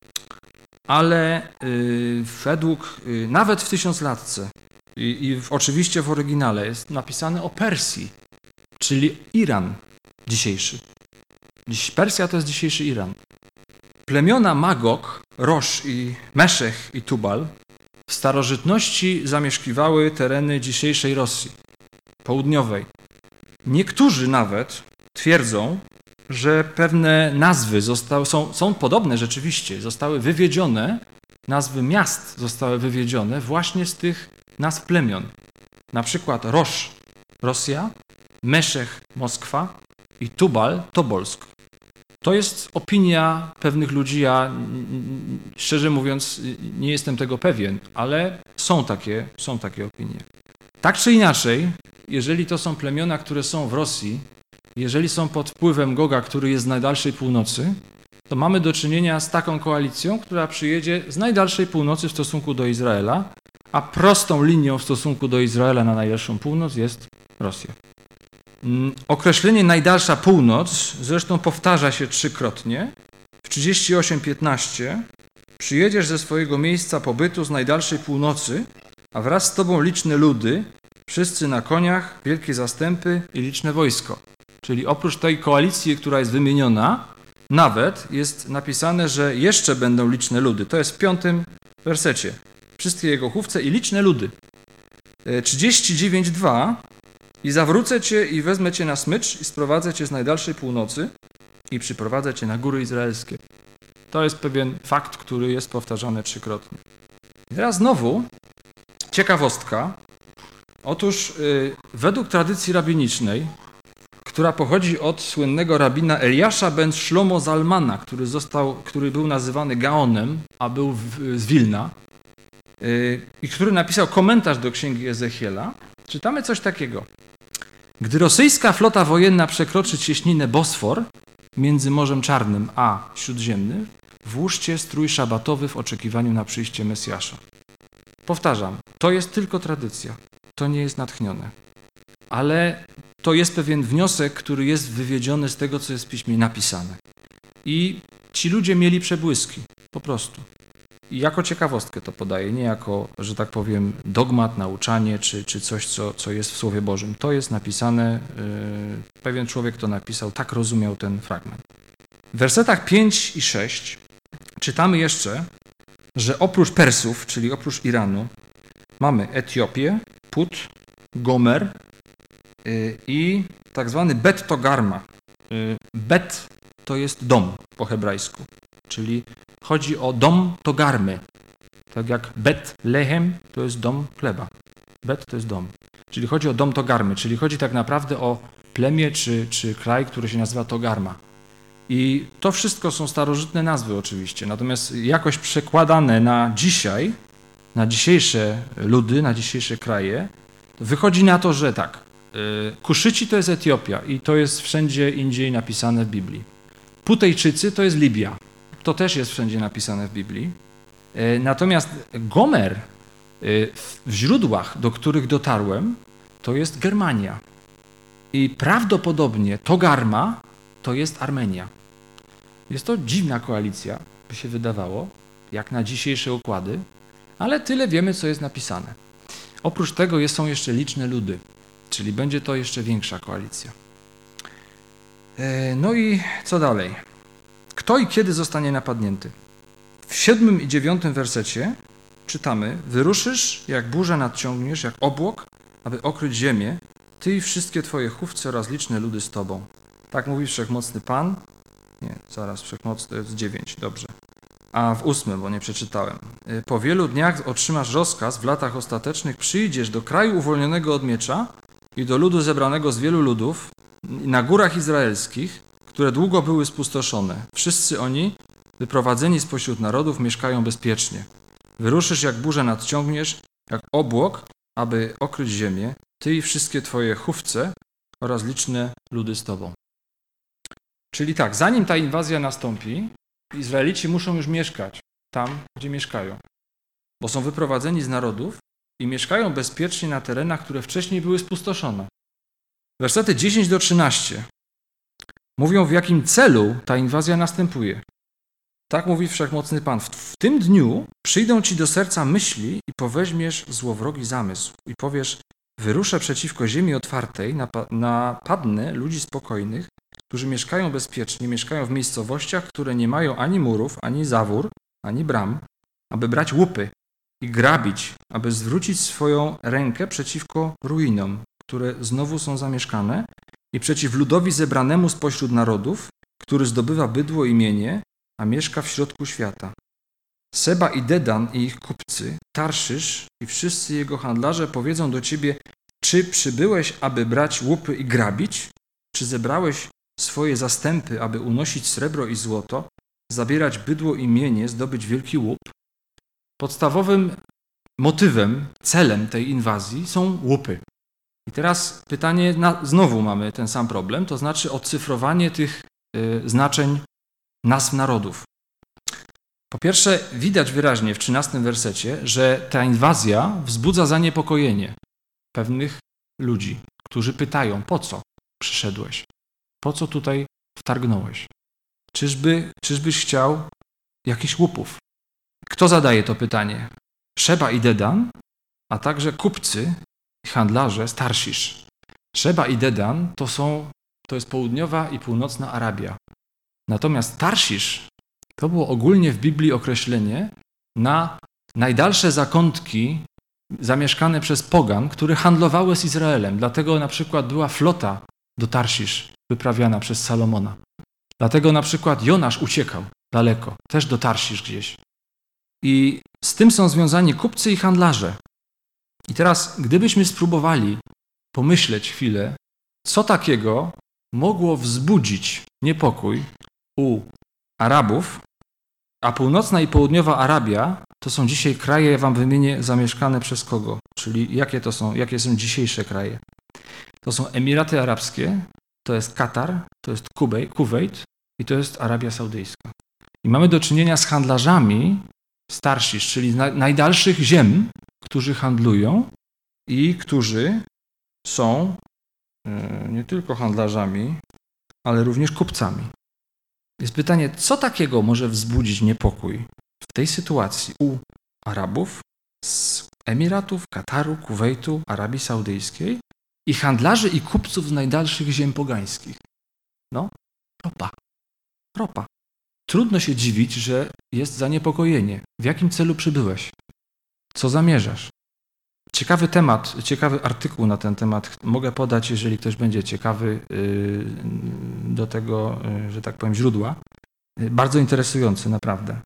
ale y, według, y, nawet w tysiąclatce i, i w, oczywiście w oryginale jest napisane o Persji, czyli Iran dzisiejszy. Dziś Persja to jest dzisiejszy Iran. Plemiona Magog, Rosz i Meszech i Tubal w starożytności zamieszkiwały tereny dzisiejszej Rosji południowej. Niektórzy nawet twierdzą, że pewne nazwy zostały, są, są podobne rzeczywiście, zostały wywiedzione, nazwy miast zostały wywiedzione właśnie z tych nazw plemion. Na przykład Rosz, Rosja, Meszech, Moskwa i Tubal, Tobolsk. To jest opinia pewnych ludzi, ja szczerze mówiąc nie jestem tego pewien, ale są takie, są takie opinie. Tak czy inaczej, jeżeli to są plemiona, które są w Rosji, jeżeli są pod wpływem Goga, który jest z najdalszej północy, to mamy do czynienia z taką koalicją, która przyjedzie z najdalszej północy w stosunku do Izraela, a prostą linią w stosunku do Izraela na najdalszą północ jest Rosja. Określenie najdalsza północ zresztą powtarza się trzykrotnie. W trzydzieści osiem piętnaście przyjedziesz ze swojego miejsca pobytu z najdalszej północy, a wraz z tobą liczne ludy, wszyscy na koniach, wielkie zastępy i liczne wojsko. Czyli oprócz tej koalicji, która jest wymieniona, nawet jest napisane, że jeszcze będą liczne ludy. To jest w piątym wersecie. Wszystkie jego chówce i liczne ludy. trzydzieści dziewięć dwa I zawrócę cię i wezmę cię na smycz i sprowadzę cię z najdalszej północy i przyprowadzę cię na góry izraelskie. To jest pewien fakt, który jest powtarzany trzykrotnie. I teraz znowu ciekawostka. Otóż yy, według tradycji rabinicznej, która pochodzi od słynnego rabina Eliasza ben Shlomo Zalmana, który, został, który był nazywany Gaonem, a był w, z Wilna, yy, i który napisał komentarz do księgi Ezechiela, czytamy coś takiego. Gdy rosyjska flota wojenna przekroczy cieśninę Bosfor między Morzem Czarnym a Śródziemnym, włóżcie strój szabatowy w oczekiwaniu na przyjście Mesjasza. Powtarzam, to jest tylko tradycja, to nie jest natchnione. Ale to jest pewien wniosek, który jest wywiedziony z tego, co jest w piśmie napisane. I ci ludzie mieli przebłyski, po prostu. I jako ciekawostkę to podaję, nie jako, że tak powiem, dogmat, nauczanie, czy, czy coś, co, co jest w Słowie Bożym. To jest napisane, yy, pewien człowiek to napisał, tak rozumiał ten fragment. W wersetach pięć i sześć czytamy jeszcze, że oprócz Persów, czyli oprócz Iranu, mamy Etiopię, Put, Gomer yy, i tak zwany Bet Togarma. Yy, Bet to jest dom po hebrajsku, czyli chodzi o dom Togarmy. Tak jak Bet Lehem to jest dom chleba. Bet to jest dom. Czyli chodzi o dom Togarmy, czyli chodzi tak naprawdę o plemię czy, czy kraj, który się nazywa Togarma. I to wszystko są starożytne nazwy oczywiście, natomiast jakoś przekładane na dzisiaj, na dzisiejsze ludy, na dzisiejsze kraje, to wychodzi na to, że tak, Kuszyci to jest Etiopia i to jest wszędzie indziej napisane w Biblii. Putejczycy to jest Libia. To też jest wszędzie napisane w Biblii. Natomiast Gomer w źródłach, do których dotarłem, to jest Germania. I prawdopodobnie Togarma to jest Armenia. Jest to dziwna koalicja, by się wydawało, jak na dzisiejsze układy, ale tyle wiemy, co jest napisane. Oprócz tego są jeszcze liczne ludy, czyli będzie to jeszcze większa koalicja. No i co dalej? Kto i kiedy zostanie napadnięty? W siódmym i dziewiątym wersecie czytamy: wyruszysz, jak burzę nadciągniesz, jak obłok, aby okryć ziemię, ty i wszystkie twoje chówce oraz liczne ludy z tobą. Tak mówi Wszechmocny Pan. Nie, zaraz, Wszechmocny to jest dziewięć, dobrze. A w ósmym, bo nie przeczytałem. Po wielu dniach otrzymasz rozkaz, w latach ostatecznych przyjdziesz do kraju uwolnionego od miecza i do ludu zebranego z wielu ludów, na górach izraelskich, które długo były spustoszone. Wszyscy oni, wyprowadzeni spośród narodów, mieszkają bezpiecznie. Wyruszysz, jak burzę nadciągniesz, jak obłok, aby okryć ziemię, ty i wszystkie twoje chówce oraz liczne ludy z tobą. Czyli tak, zanim ta inwazja nastąpi, Izraelici muszą już mieszkać tam, gdzie mieszkają, bo są wyprowadzeni z narodów i mieszkają bezpiecznie na terenach, które wcześniej były spustoszone. Wersety dziesięć do trzynastu mówią, w jakim celu ta inwazja następuje. Tak mówi Wszechmocny Pan. W, w tym dniu przyjdą ci do serca myśli i poweźmiesz złowrogi zamysł i powiesz, wyruszę przeciwko ziemi otwartej, napa- napadnę ludzi spokojnych, którzy mieszkają bezpiecznie, mieszkają w miejscowościach, które nie mają ani murów, ani zawór, ani bram, aby brać łupy i grabić, aby zwrócić swoją rękę przeciwko ruinom, które znowu są zamieszkane, i przeciw ludowi zebranemu spośród narodów, który zdobywa bydło i mienie, a mieszka w środku świata. Seba i Dedan i ich kupcy, Tarszysz i wszyscy jego handlarze powiedzą do ciebie, czy przybyłeś, aby brać łupy i grabić, czy zebrałeś swoje zastępy, aby unosić srebro i złoto, zabierać bydło i mienie, zdobyć wielki łup? Podstawowym motywem, celem tej inwazji są łupy. I teraz pytanie, na, znowu mamy ten sam problem, to znaczy odcyfrowanie tych y, znaczeń nazw narodów. Po pierwsze, widać wyraźnie w trzynastym wersecie, że ta inwazja wzbudza zaniepokojenie pewnych ludzi, którzy pytają, po co przyszedłeś? Po co tutaj wtargnąłeś? Czyżby, czyżbyś chciał jakichś łupów? Kto zadaje to pytanie? Szeba i Dedan, a także kupcy i handlarze z Tarszisz. Szeba i Dedan to są, to jest południowa i północna Arabia. Natomiast Tarszisz to było ogólnie w Biblii określenie na najdalsze zakątki zamieszkane przez pogan, które handlowały z Izraelem. Dlatego na przykład była flota do Tarszisz wyprawiana przez Salomona. Dlatego na przykład Jonasz uciekał daleko, też do Tarszisz gdzieś. I z tym są związani kupcy i handlarze. I teraz, gdybyśmy spróbowali pomyśleć chwilę, co takiego mogło wzbudzić niepokój u Arabów, a północna i południowa Arabia to są dzisiaj kraje, ja wam wymienię, zamieszkane przez kogo? Czyli jakie to są, jakie są dzisiejsze kraje? To są Emiraty Arabskie, to jest Katar, to jest Kuwejt i to jest Arabia Saudyjska. I mamy do czynienia z handlarzami z Tarszisz, czyli z najdalszych ziem, którzy handlują i którzy są nie tylko handlarzami, ale również kupcami. Jest pytanie, co takiego może wzbudzić niepokój w tej sytuacji u Arabów z Emiratów, Kataru, Kuwejtu, Arabii Saudyjskiej i handlarzy i kupców z najdalszych ziem pogańskich? No, ropa. Ropa. Trudno się dziwić, że jest zaniepokojenie. W jakim celu przybyłeś? Co zamierzasz? Ciekawy temat, ciekawy artykuł na ten temat mogę podać, jeżeli ktoś będzie ciekawy do tego, że tak powiem, źródła. Bardzo interesujący, naprawdę.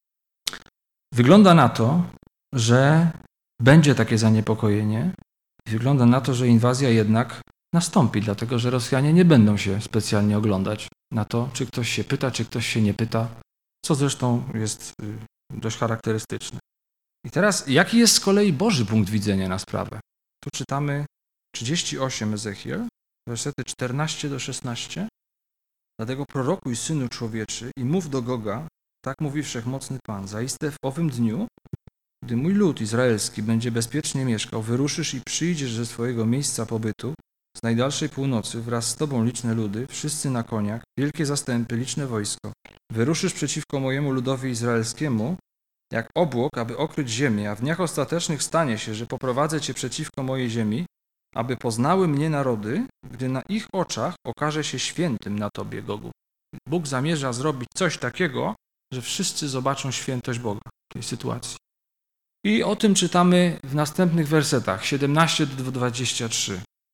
Wygląda na to, że będzie takie zaniepokojenie. Wygląda na to, że inwazja jednak nastąpi, dlatego że Rosjanie nie będą się specjalnie oglądać na to, czy ktoś się pyta, czy ktoś się nie pyta, co zresztą jest dość charakterystyczne. I teraz, jaki jest z kolei Boży punkt widzenia na sprawę? Tu czytamy trzydzieści osiem Ezechiel, wersety czternaście do szesnastu. Dlatego prorokuj, synu człowieczy, i mów do Goga, tak mówi Wszechmocny Pan, zaiste w owym dniu, gdy mój lud izraelski będzie bezpiecznie mieszkał, wyruszysz i przyjdziesz ze swojego miejsca pobytu z najdalszej północy, wraz z tobą liczne ludy, wszyscy na koniach, wielkie zastępy, liczne wojsko. Wyruszysz przeciwko mojemu ludowi izraelskiemu, jak obłok, aby okryć ziemię, a w dniach ostatecznych stanie się, że poprowadzę cię przeciwko mojej ziemi, aby poznały mnie narody, gdy na ich oczach okaże się świętym na tobie, Gogu. Bóg zamierza zrobić coś takiego, że wszyscy zobaczą świętość Boga w tej sytuacji. I o tym czytamy w następnych wersetach, siedemnaście do dwudziestu trzech.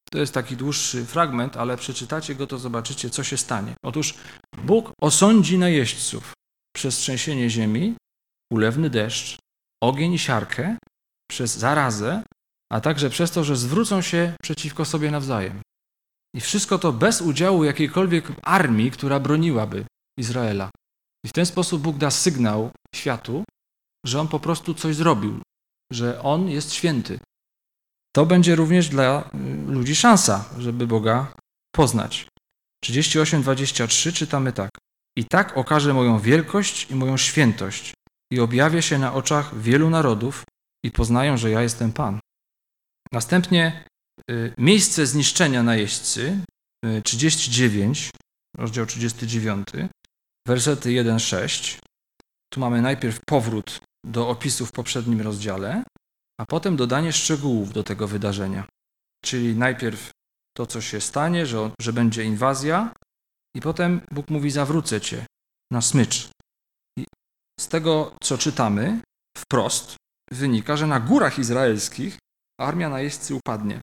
To jest taki dłuższy fragment, ale przeczytacie go, to zobaczycie, co się stanie. Otóż Bóg osądzi najeźdźców przez trzęsienie ziemi, ulewny deszcz, ogień i siarkę, przez zarazę, a także przez to, że zwrócą się przeciwko sobie nawzajem. I wszystko to bez udziału jakiejkolwiek armii, która broniłaby Izraela. I w ten sposób Bóg da sygnał światu, że On po prostu coś zrobił, że On jest święty. To będzie również dla ludzi szansa, żeby Boga poznać. trzydzieści osiem, dwadzieścia trzy czytamy tak. I tak okażę moją wielkość i moją świętość i objawię się na oczach wielu narodów i poznają, że ja jestem Pan. Następnie y, miejsce zniszczenia najeźdźcy, y, trzydzieści dziewięć, rozdział trzydziesty dziewiąty, wersety jeden sześć. Tu mamy najpierw powrót do opisu w poprzednim rozdziale, a potem dodanie szczegółów do tego wydarzenia. Czyli najpierw to, co się stanie, że, że będzie inwazja i potem Bóg mówi, zawrócę cię na smycz. I z tego, co czytamy wprost, wynika, że na górach izraelskich armia najeźdźcy upadnie.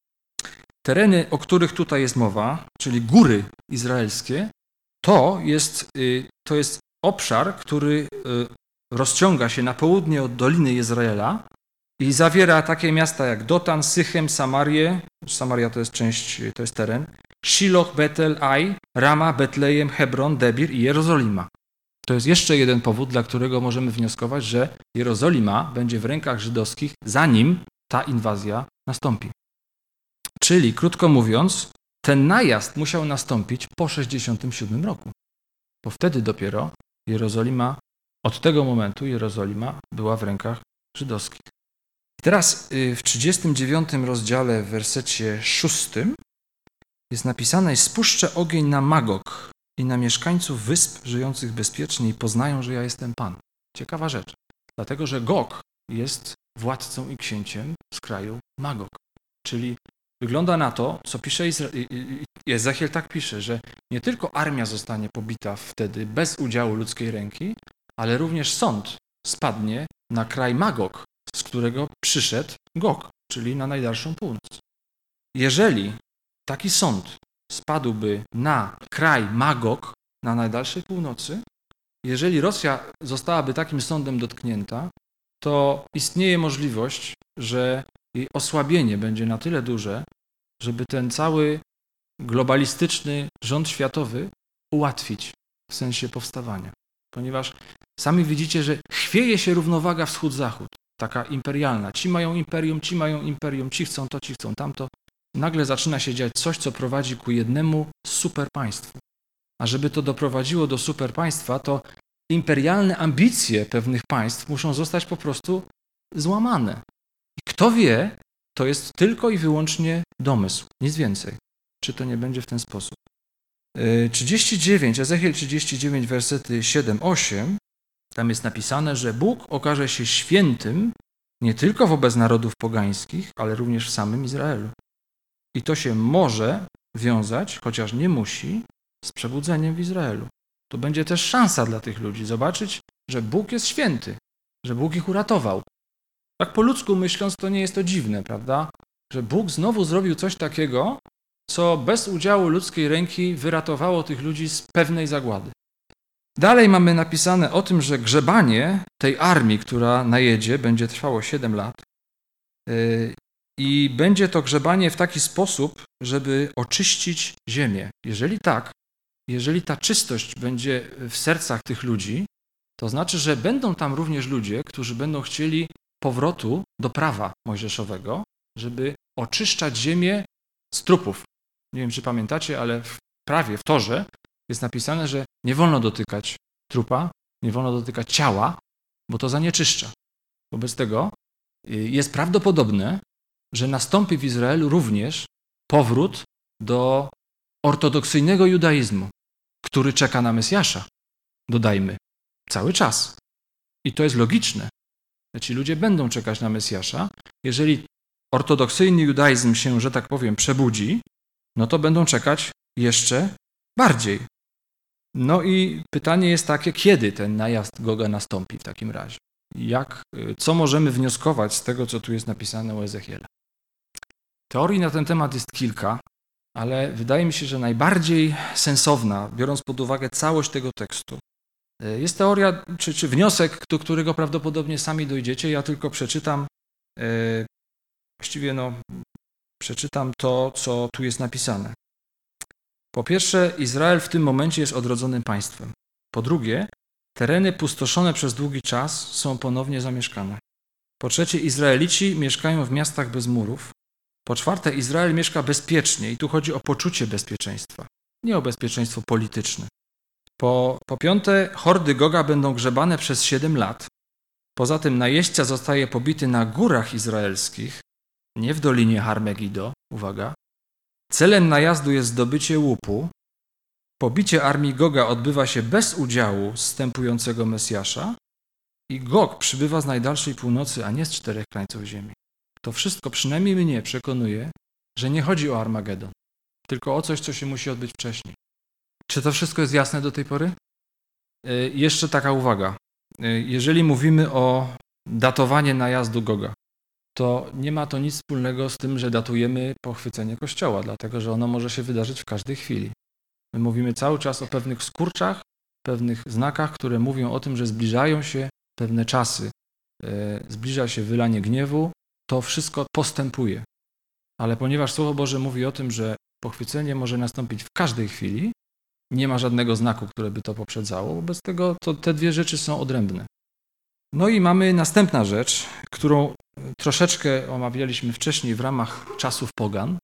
Tereny, o których tutaj jest mowa, czyli góry izraelskie, to jest, to jest obszar, który rozciąga się na południe od Doliny Jezreela i zawiera takie miasta jak Dotan, Sychem, Samarię, Samaria to jest część, to jest teren, Shiloh, Betel, Aj, Rama, Betlejem, Hebron, Debir i Jerozolima. To jest jeszcze jeden powód, dla którego możemy wnioskować, że Jerozolima będzie w rękach żydowskich, zanim ta inwazja nastąpi. Czyli, krótko mówiąc, ten najazd musiał nastąpić po sześćdziesiątym siódmym roku, bo wtedy dopiero Jerozolima, od tego momentu Jerozolima była w rękach żydowskich. I teraz w trzydziestym dziewiątym rozdziale, w wersecie szóstym jest napisane: i spuszczę ogień na Magog i na mieszkańców wysp żyjących bezpiecznie i poznają, że ja jestem Pan. Ciekawa rzecz, dlatego że Gog jest władcą i księciem z kraju Magog. Czyli wygląda na to, co pisze Ezechiel, tak pisze, że nie tylko armia zostanie pobita wtedy bez udziału ludzkiej ręki, ale również sąd spadnie na kraj Magog, z którego przyszedł Gog, czyli na najdalszą północ. Jeżeli taki sąd spadłby na kraj Magog, na najdalszej północy, jeżeli Rosja zostałaby takim sądem dotknięta, to istnieje możliwość, że jej osłabienie będzie na tyle duże, żeby ten cały globalistyczny rząd światowy ułatwić w sensie powstawania. Ponieważ sami widzicie, że chwieje się równowaga wschód-zachód, taka imperialna. Ci mają imperium, ci mają imperium, ci chcą to, ci chcą tamto. Nagle zaczyna się dziać coś, co prowadzi ku jednemu superpaństwu. A żeby to doprowadziło do superpaństwa, to imperialne ambicje pewnych państw muszą zostać po prostu złamane. I kto wie, to jest tylko i wyłącznie domysł, nic więcej. Czy to nie będzie w ten sposób? trzydzieści dziewięć, Ezechiel trzydzieści dziewięć, wersety siedem osiem, tam jest napisane, że Bóg okaże się świętym nie tylko wobec narodów pogańskich, ale również w samym Izraelu. I to się może wiązać, chociaż nie musi, z przebudzeniem w Izraelu. To będzie też szansa dla tych ludzi zobaczyć, że Bóg jest święty, że Bóg ich uratował. Tak po ludzku myśląc, to nie jest to dziwne, prawda? Że Bóg znowu zrobił coś takiego, co bez udziału ludzkiej ręki wyratowało tych ludzi z pewnej zagłady. Dalej mamy napisane o tym, że grzebanie tej armii, która najedzie, będzie trwało siedem lat. I będzie to grzebanie w taki sposób, żeby oczyścić ziemię. Jeżeli tak, jeżeli ta czystość będzie w sercach tych ludzi, to znaczy, że będą tam również ludzie, którzy będą chcieli powrotu do prawa mojżeszowego, żeby oczyszczać ziemię z trupów. Nie wiem, czy pamiętacie, ale w prawie, w Torze jest napisane, że nie wolno dotykać trupa, nie wolno dotykać ciała, bo to zanieczyszcza. Wobec tego jest prawdopodobne, że nastąpi w Izraelu również powrót do ortodoksyjnego judaizmu, który czeka na Mesjasza, dodajmy, cały czas. I to jest logiczne. Ci ludzie będą czekać na Mesjasza. Jeżeli ortodoksyjny judaizm się, że tak powiem, przebudzi, no to będą czekać jeszcze bardziej. No i pytanie jest takie, kiedy ten najazd Goga nastąpi w takim razie? Jak, co możemy wnioskować z tego, co tu jest napisane u Ezechiela? Teorii na ten temat jest kilka, ale wydaje mi się, że najbardziej sensowna, biorąc pod uwagę całość tego tekstu, jest teoria, czy, czy wniosek, do którego prawdopodobnie sami dojdziecie. Ja tylko przeczytam, e, właściwie no, przeczytam to, co tu jest napisane. Po pierwsze, Izrael w tym momencie jest odrodzonym państwem. Po drugie, tereny pustoszone przez długi czas są ponownie zamieszkane. Po trzecie, Izraelici mieszkają w miastach bez murów. Po czwarte, Izrael mieszka bezpiecznie i tu chodzi o poczucie bezpieczeństwa, nie o bezpieczeństwo polityczne. Po, po piąte, hordy Goga będą grzebane przez siedem lat. Poza tym najeźdźca zostaje pobity na górach izraelskich, nie w dolinie Har Megido, uwaga. Celem najazdu jest zdobycie łupu. Pobicie armii Goga odbywa się bez udziału zstępującego Mesjasza i Gog przybywa z najdalszej północy, a nie z czterech krańców ziemi. To wszystko przynajmniej mnie przekonuje, że nie chodzi o Armagedon, tylko o coś, co się musi odbyć wcześniej. Czy to wszystko jest jasne do tej pory? Yy, jeszcze taka uwaga. Yy, jeżeli mówimy o datowanie najazdu Goga, to nie ma to nic wspólnego z tym, że datujemy pochwycenie Kościoła, dlatego że ono może się wydarzyć w każdej chwili. My mówimy cały czas o pewnych skurczach, pewnych znakach, które mówią o tym, że zbliżają się pewne czasy. Yy, zbliża się wylanie gniewu, to wszystko postępuje. Ale ponieważ Słowo Boże mówi o tym, że pochwycenie może nastąpić w każdej chwili, nie ma żadnego znaku, które by to poprzedzało. Wobec tego to te dwie rzeczy są odrębne. No i mamy następna rzecz, którą troszeczkę omawialiśmy wcześniej w ramach czasów pogan.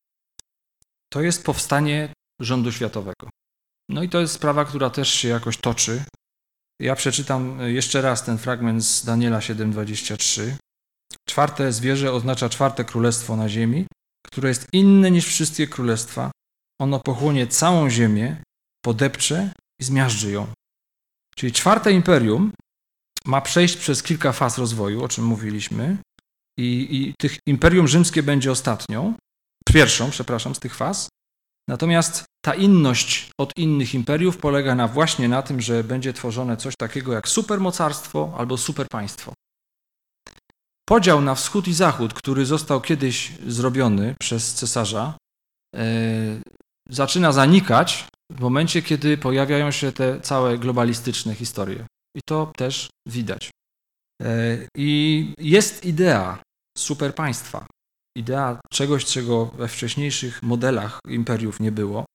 To jest powstanie rządu światowego. No i to jest sprawa, która też się jakoś toczy. Ja przeczytam jeszcze raz ten fragment z Daniela siedem dwadzieścia trzy. Czwarte zwierzę oznacza czwarte królestwo na ziemi, które jest inne niż wszystkie królestwa. Ono pochłonie całą ziemię, podepcze i zmiażdży ją. Czyli czwarte imperium ma przejść przez kilka faz rozwoju, o czym mówiliśmy, i, i tych imperium rzymskie będzie ostatnią, pierwszą, przepraszam, z tych faz. Natomiast ta inność od innych imperiów polega na właśnie na tym, że będzie tworzone coś takiego jak supermocarstwo albo superpaństwo. Podział na wschód i zachód, który został kiedyś zrobiony przez cesarza, yy, zaczyna zanikać w momencie, kiedy pojawiają się te całe globalistyczne historie. I to też widać. Yy, I jest idea superpaństwa, idea czegoś, czego we wcześniejszych modelach imperiów nie było.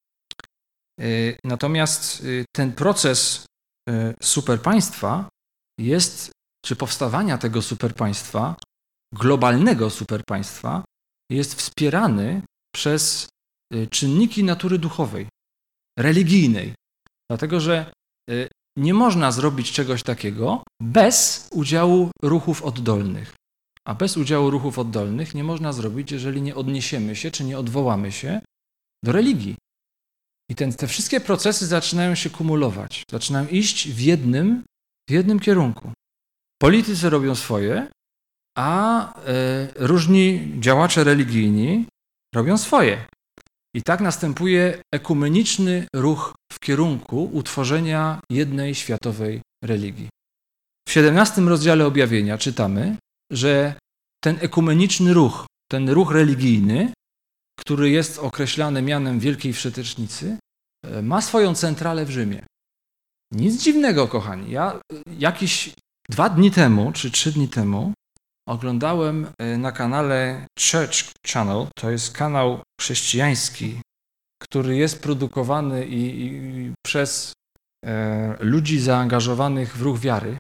Yy, natomiast yy, ten proces yy, superpaństwa jest, czy powstawania tego superpaństwa, globalnego superpaństwa, jest wspierany przez czynniki natury duchowej, religijnej. Dlatego, że nie można zrobić czegoś takiego bez udziału ruchów oddolnych. A bez udziału ruchów oddolnych nie można zrobić, jeżeli nie odniesiemy się, czy nie odwołamy się do religii. I ten, te wszystkie procesy zaczynają się kumulować, zaczynają iść w jednym, w jednym kierunku. Politycy robią swoje, a y, różni działacze religijni robią swoje. I tak następuje ekumeniczny ruch w kierunku utworzenia jednej światowej religii. W siedemnastym rozdziale Objawienia czytamy, że ten ekumeniczny ruch, ten ruch religijny, który jest określany mianem Wielkiej Wszetecznicy, ma swoją centralę w Rzymie. Nic dziwnego, kochani. Ja jakiś dwa dni temu, czy trzy dni temu oglądałem na kanale Church Channel, to jest kanał chrześcijański, który jest produkowany i, i przez e, ludzi zaangażowanych w ruch wiary.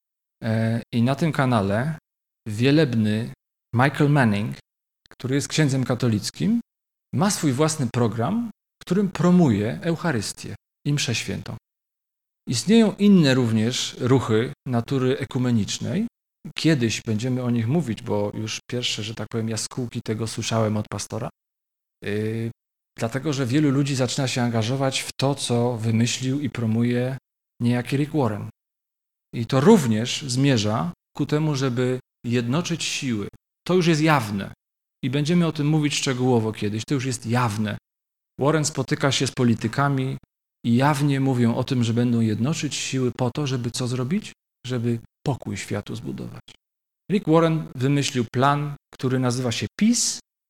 E, I na tym kanale wielebny Michael Manning, który jest księdzem katolickim, ma swój własny program, w którym promuje Eucharystię i mszę świętą. Istnieją inne również ruchy natury ekumenicznej. Kiedyś będziemy o nich mówić, bo już pierwsze, że tak powiem, jaskółki tego słyszałem od pastora. Yy, dlatego, że wielu ludzi zaczyna się angażować w to, co wymyślił i promuje niejaki Rick Warren. I to również zmierza ku temu, żeby jednoczyć siły. To już jest jawne. I będziemy o tym mówić szczegółowo kiedyś. To już jest jawne. Warren spotyka się z politykami i jawnie mówią o tym, że będą jednoczyć siły po to, żeby co zrobić? Żeby pokój światu zbudować. Rick Warren wymyślił plan, który nazywa się Peace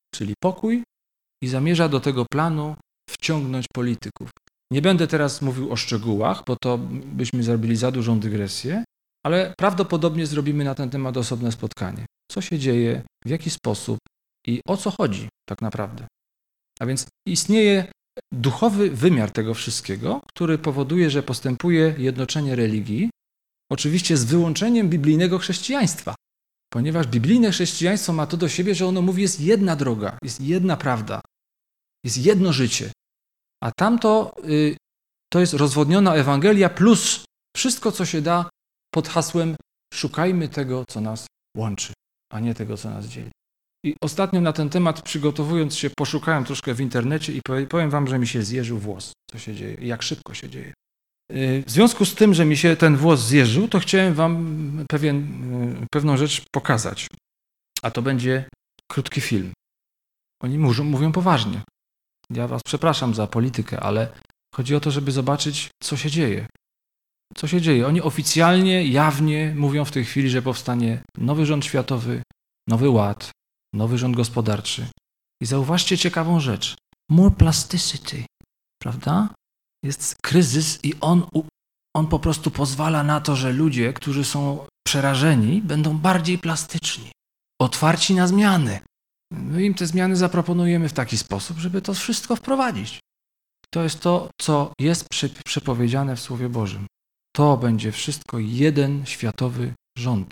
czyli pokój, i zamierza do tego planu wciągnąć polityków. Nie będę teraz mówił o szczegółach, bo to byśmy zrobili za dużą dygresję, ale prawdopodobnie zrobimy na ten temat osobne spotkanie. Co się dzieje, w jaki sposób i o co chodzi tak naprawdę. A więc istnieje duchowy wymiar tego wszystkiego, który powoduje, że postępuje jednoczenie religii, oczywiście z wyłączeniem biblijnego chrześcijaństwa, ponieważ biblijne chrześcijaństwo ma to do siebie, że ono mówi, jest jedna droga, jest jedna prawda, jest jedno życie, a tamto y, to jest rozwodniona Ewangelia plus wszystko, co się da pod hasłem szukajmy tego, co nas łączy, a nie tego, co nas dzieli. I ostatnio na ten temat, przygotowując się, poszukałem troszkę w internecie i powiem wam, że mi się zjeżył włos, co się dzieje i jak szybko się dzieje. W związku z tym, że mi się ten włos zjeżył, to chciałem wam pewien, pewną rzecz pokazać. A to będzie krótki film. Oni mówią, mówią poważnie. Ja was przepraszam za politykę, ale chodzi o to, żeby zobaczyć, co się dzieje. Co się dzieje? Oni oficjalnie, jawnie mówią w tej chwili, że powstanie nowy rząd światowy, nowy ład, nowy rząd gospodarczy. I zauważcie ciekawą rzecz. More plasticity, prawda? Jest kryzys i on, on po prostu pozwala na to, że ludzie, którzy są przerażeni, będą bardziej plastyczni, otwarci na zmiany. My im te zmiany zaproponujemy w taki sposób, żeby to wszystko wprowadzić. To jest to, co jest przepowiedziane w Słowie Bożym. To będzie wszystko jeden światowy rząd.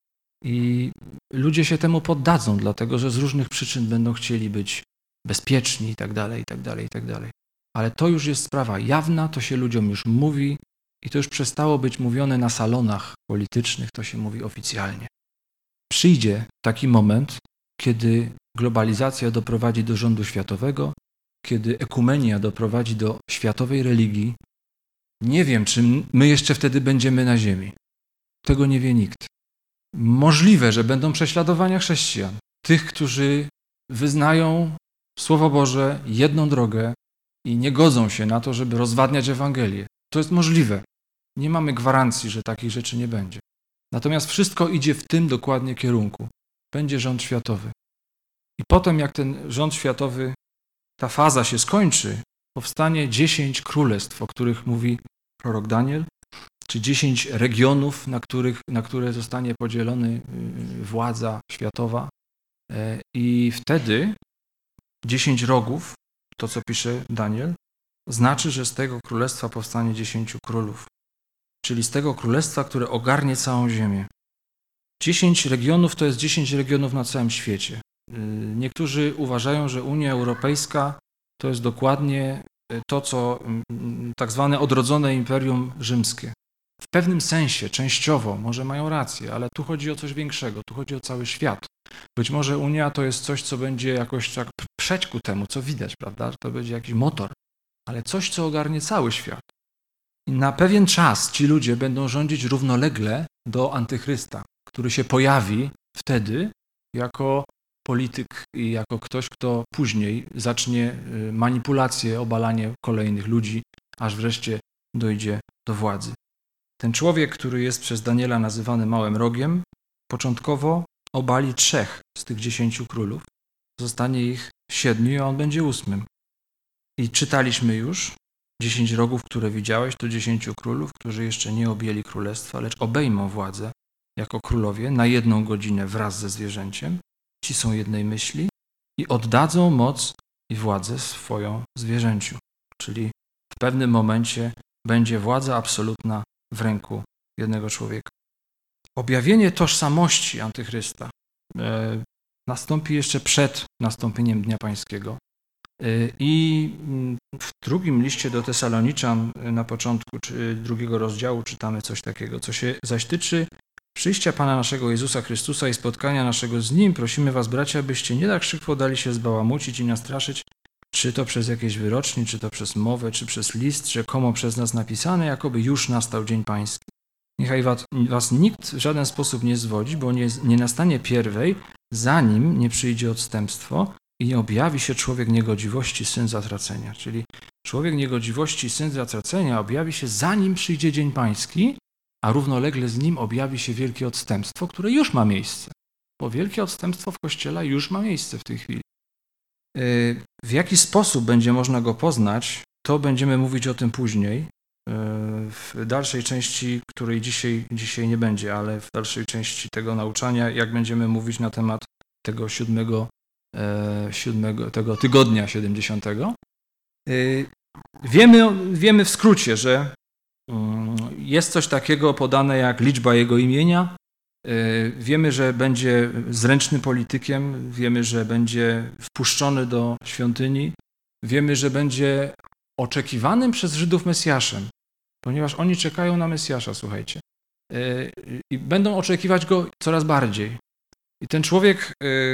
I ludzie się temu poddadzą, dlatego że z różnych przyczyn będą chcieli być bezpieczni i tak dalej, i tak dalej, i tak dalej. Ale to już jest sprawa jawna, to się ludziom już mówi i to już przestało być mówione na salonach politycznych, to się mówi oficjalnie. Przyjdzie taki moment, kiedy globalizacja doprowadzi do rządu światowego, kiedy ekumenia doprowadzi do światowej religii. Nie wiem, czy my jeszcze wtedy będziemy na ziemi. Tego nie wie nikt. Możliwe, że będą prześladowania chrześcijan, tych, którzy wyznają Słowo Boże, jedną drogę i nie godzą się na to, żeby rozwadniać Ewangelię. To jest możliwe. Nie mamy gwarancji, że takich rzeczy nie będzie. Natomiast wszystko idzie w tym dokładnie kierunku. Będzie rząd światowy. I potem, jak ten rząd światowy, ta faza się skończy, powstanie dziesięć królestw, o których mówi prorok Daniel, czy dziesięć regionów, na, których, na które zostanie podzielony władza światowa. I wtedy dziesięć rogów, to co pisze Daniel, znaczy, że z tego królestwa powstanie dziesięciu królów. Czyli z tego królestwa, które ogarnie całą ziemię. Dziesięć regionów to jest dziesięć regionów na całym świecie. Niektórzy uważają, że Unia Europejska to jest dokładnie to, co tak zwane odrodzone Imperium Rzymskie. W pewnym sensie, częściowo, może mają rację, ale tu chodzi o coś większego, tu chodzi o cały świat. Być może Unia to jest coś, co będzie jakoś tak przeć ku temu, co widać, prawda? To będzie jakiś motor, ale coś, co ogarnie cały świat. I na pewien czas ci ludzie będą rządzić równolegle do Antychrysta, który się pojawi wtedy jako polityk i jako ktoś, kto później zacznie manipulację, obalanie kolejnych ludzi, aż wreszcie dojdzie do władzy. Ten człowiek, który jest przez Daniela nazywany Małym Rogiem, początkowo obali trzech z tych dziesięciu królów. Zostanie ich siedmiu, a on będzie ósmym. I czytaliśmy już, dziesięć rogów, które widziałeś, to dziesięciu królów, którzy jeszcze nie objęli królestwa, lecz obejmą władzę jako królowie na jedną godzinę wraz ze zwierzęciem. Ci są jednej myśli i oddadzą moc i władzę swoją zwierzęciu. Czyli w pewnym momencie będzie władza absolutna w ręku jednego człowieka. Objawienie tożsamości Antychrysta e, nastąpi jeszcze przed nastąpieniem Dnia Pańskiego. E, I w drugim liście do Tesaloniczan na początku czy drugiego rozdziału czytamy coś takiego, co się zaś tyczy przyjścia Pana naszego Jezusa Chrystusa i spotkania naszego z Nim. Prosimy was, bracia, abyście nie tak szybko dali się zbałamucić i nastraszyć, czy to przez jakieś wyroczni, czy to przez mowę, czy przez list, rzekomo przez nas napisane, jakoby już nastał Dzień Pański. Niechaj was, was nikt w żaden sposób nie zwodzi, bo nie, nie nastanie pierwej, zanim nie przyjdzie odstępstwo i nie objawi się człowiek niegodziwości, syn zatracenia. Czyli człowiek niegodziwości, syn zatracenia objawi się, zanim przyjdzie Dzień Pański, a równolegle z nim objawi się wielkie odstępstwo, które już ma miejsce. Bo wielkie odstępstwo w Kościele już ma miejsce w tej chwili. W jaki sposób będzie można go poznać, to będziemy mówić o tym później, w dalszej części, której dzisiaj, dzisiaj nie będzie, ale w dalszej części tego nauczania, jak będziemy mówić na temat tego siódmego, siódmego tego tygodnia siedemdziesiątego. Wiemy, wiemy w skrócie, że jest coś takiego podane jak liczba jego imienia. Wiemy, że będzie zręcznym politykiem, wiemy, że będzie wpuszczony do świątyni, wiemy, że będzie oczekiwanym przez Żydów Mesjaszem, ponieważ oni czekają na Mesjasza, słuchajcie, i będą oczekiwać go coraz bardziej. I ten człowiek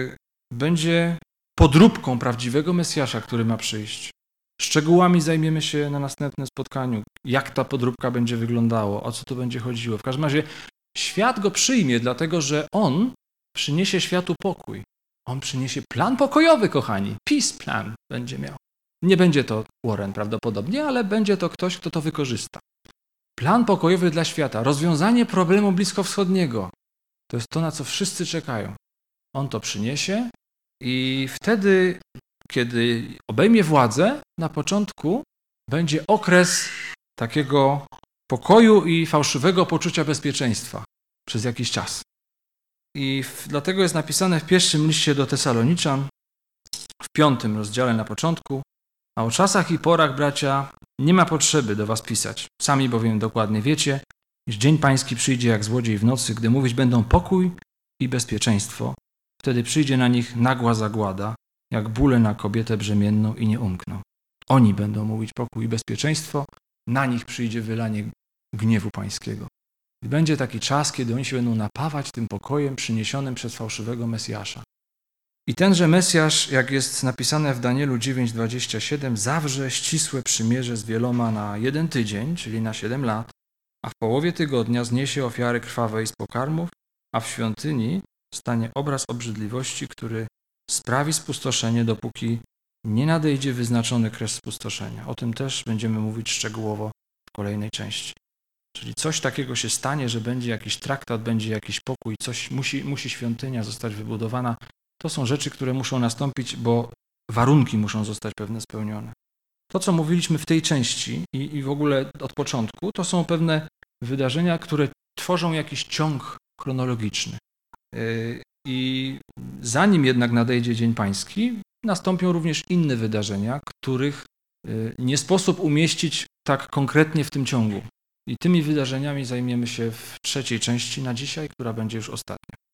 będzie podróbką prawdziwego Mesjasza, który ma przyjść. Szczegółami zajmiemy się na następnym spotkaniu, jak ta podróbka będzie wyglądało, o co tu będzie chodziło. W każdym razie świat go przyjmie, dlatego że on przyniesie światu pokój. On przyniesie plan pokojowy, kochani. Peace plan będzie miał. Nie będzie to Warren prawdopodobnie, ale będzie to ktoś, kto to wykorzysta. Plan pokojowy dla świata, rozwiązanie problemu bliskowschodniego. To jest to, na co wszyscy czekają. On to przyniesie i wtedy, kiedy obejmie władzę, na początku będzie okres takiego pokoju i fałszywego poczucia bezpieczeństwa przez jakiś czas. I w, dlatego jest napisane w pierwszym liście do Tesaloniczan, w piątym rozdziale na początku: a o czasach i porach, bracia, nie ma potrzeby do was pisać. Sami bowiem dokładnie wiecie, iż dzień pański przyjdzie jak złodziej w nocy, gdy mówić będą pokój i bezpieczeństwo. Wtedy przyjdzie na nich nagła zagłada, jak bóle na kobietę brzemienną i nie umkną. Oni będą mówić pokój i bezpieczeństwo, na nich przyjdzie wylanie gniewu pańskiego. I będzie taki czas, kiedy oni się będą napawać tym pokojem przyniesionym przez fałszywego Mesjasza. I tenże Mesjasz, jak jest napisane w Danielu dziewięć dwadzieścia siedem, zawrze ścisłe przymierze z wieloma na jeden tydzień, czyli na siedem lat, a w połowie tygodnia zniesie ofiary krwawej z pokarmów, a w świątyni stanie obraz obrzydliwości, który sprawi spustoszenie, dopóki nie nadejdzie wyznaczony kres spustoszenia. O tym też będziemy mówić szczegółowo w kolejnej części. Czyli coś takiego się stanie, że będzie jakiś traktat, będzie jakiś pokój, coś musi, musi świątynia zostać wybudowana. To są rzeczy, które muszą nastąpić, bo warunki muszą zostać pewne spełnione. To, co mówiliśmy w tej części i, i w ogóle od początku, to są pewne wydarzenia, które tworzą jakiś ciąg chronologiczny. Yy, I zanim jednak nadejdzie Dzień Pański, nastąpią również inne wydarzenia, których yy, nie sposób umieścić tak konkretnie w tym ciągu. I tymi wydarzeniami zajmiemy się w trzeciej części na dzisiaj, która będzie już ostatnia.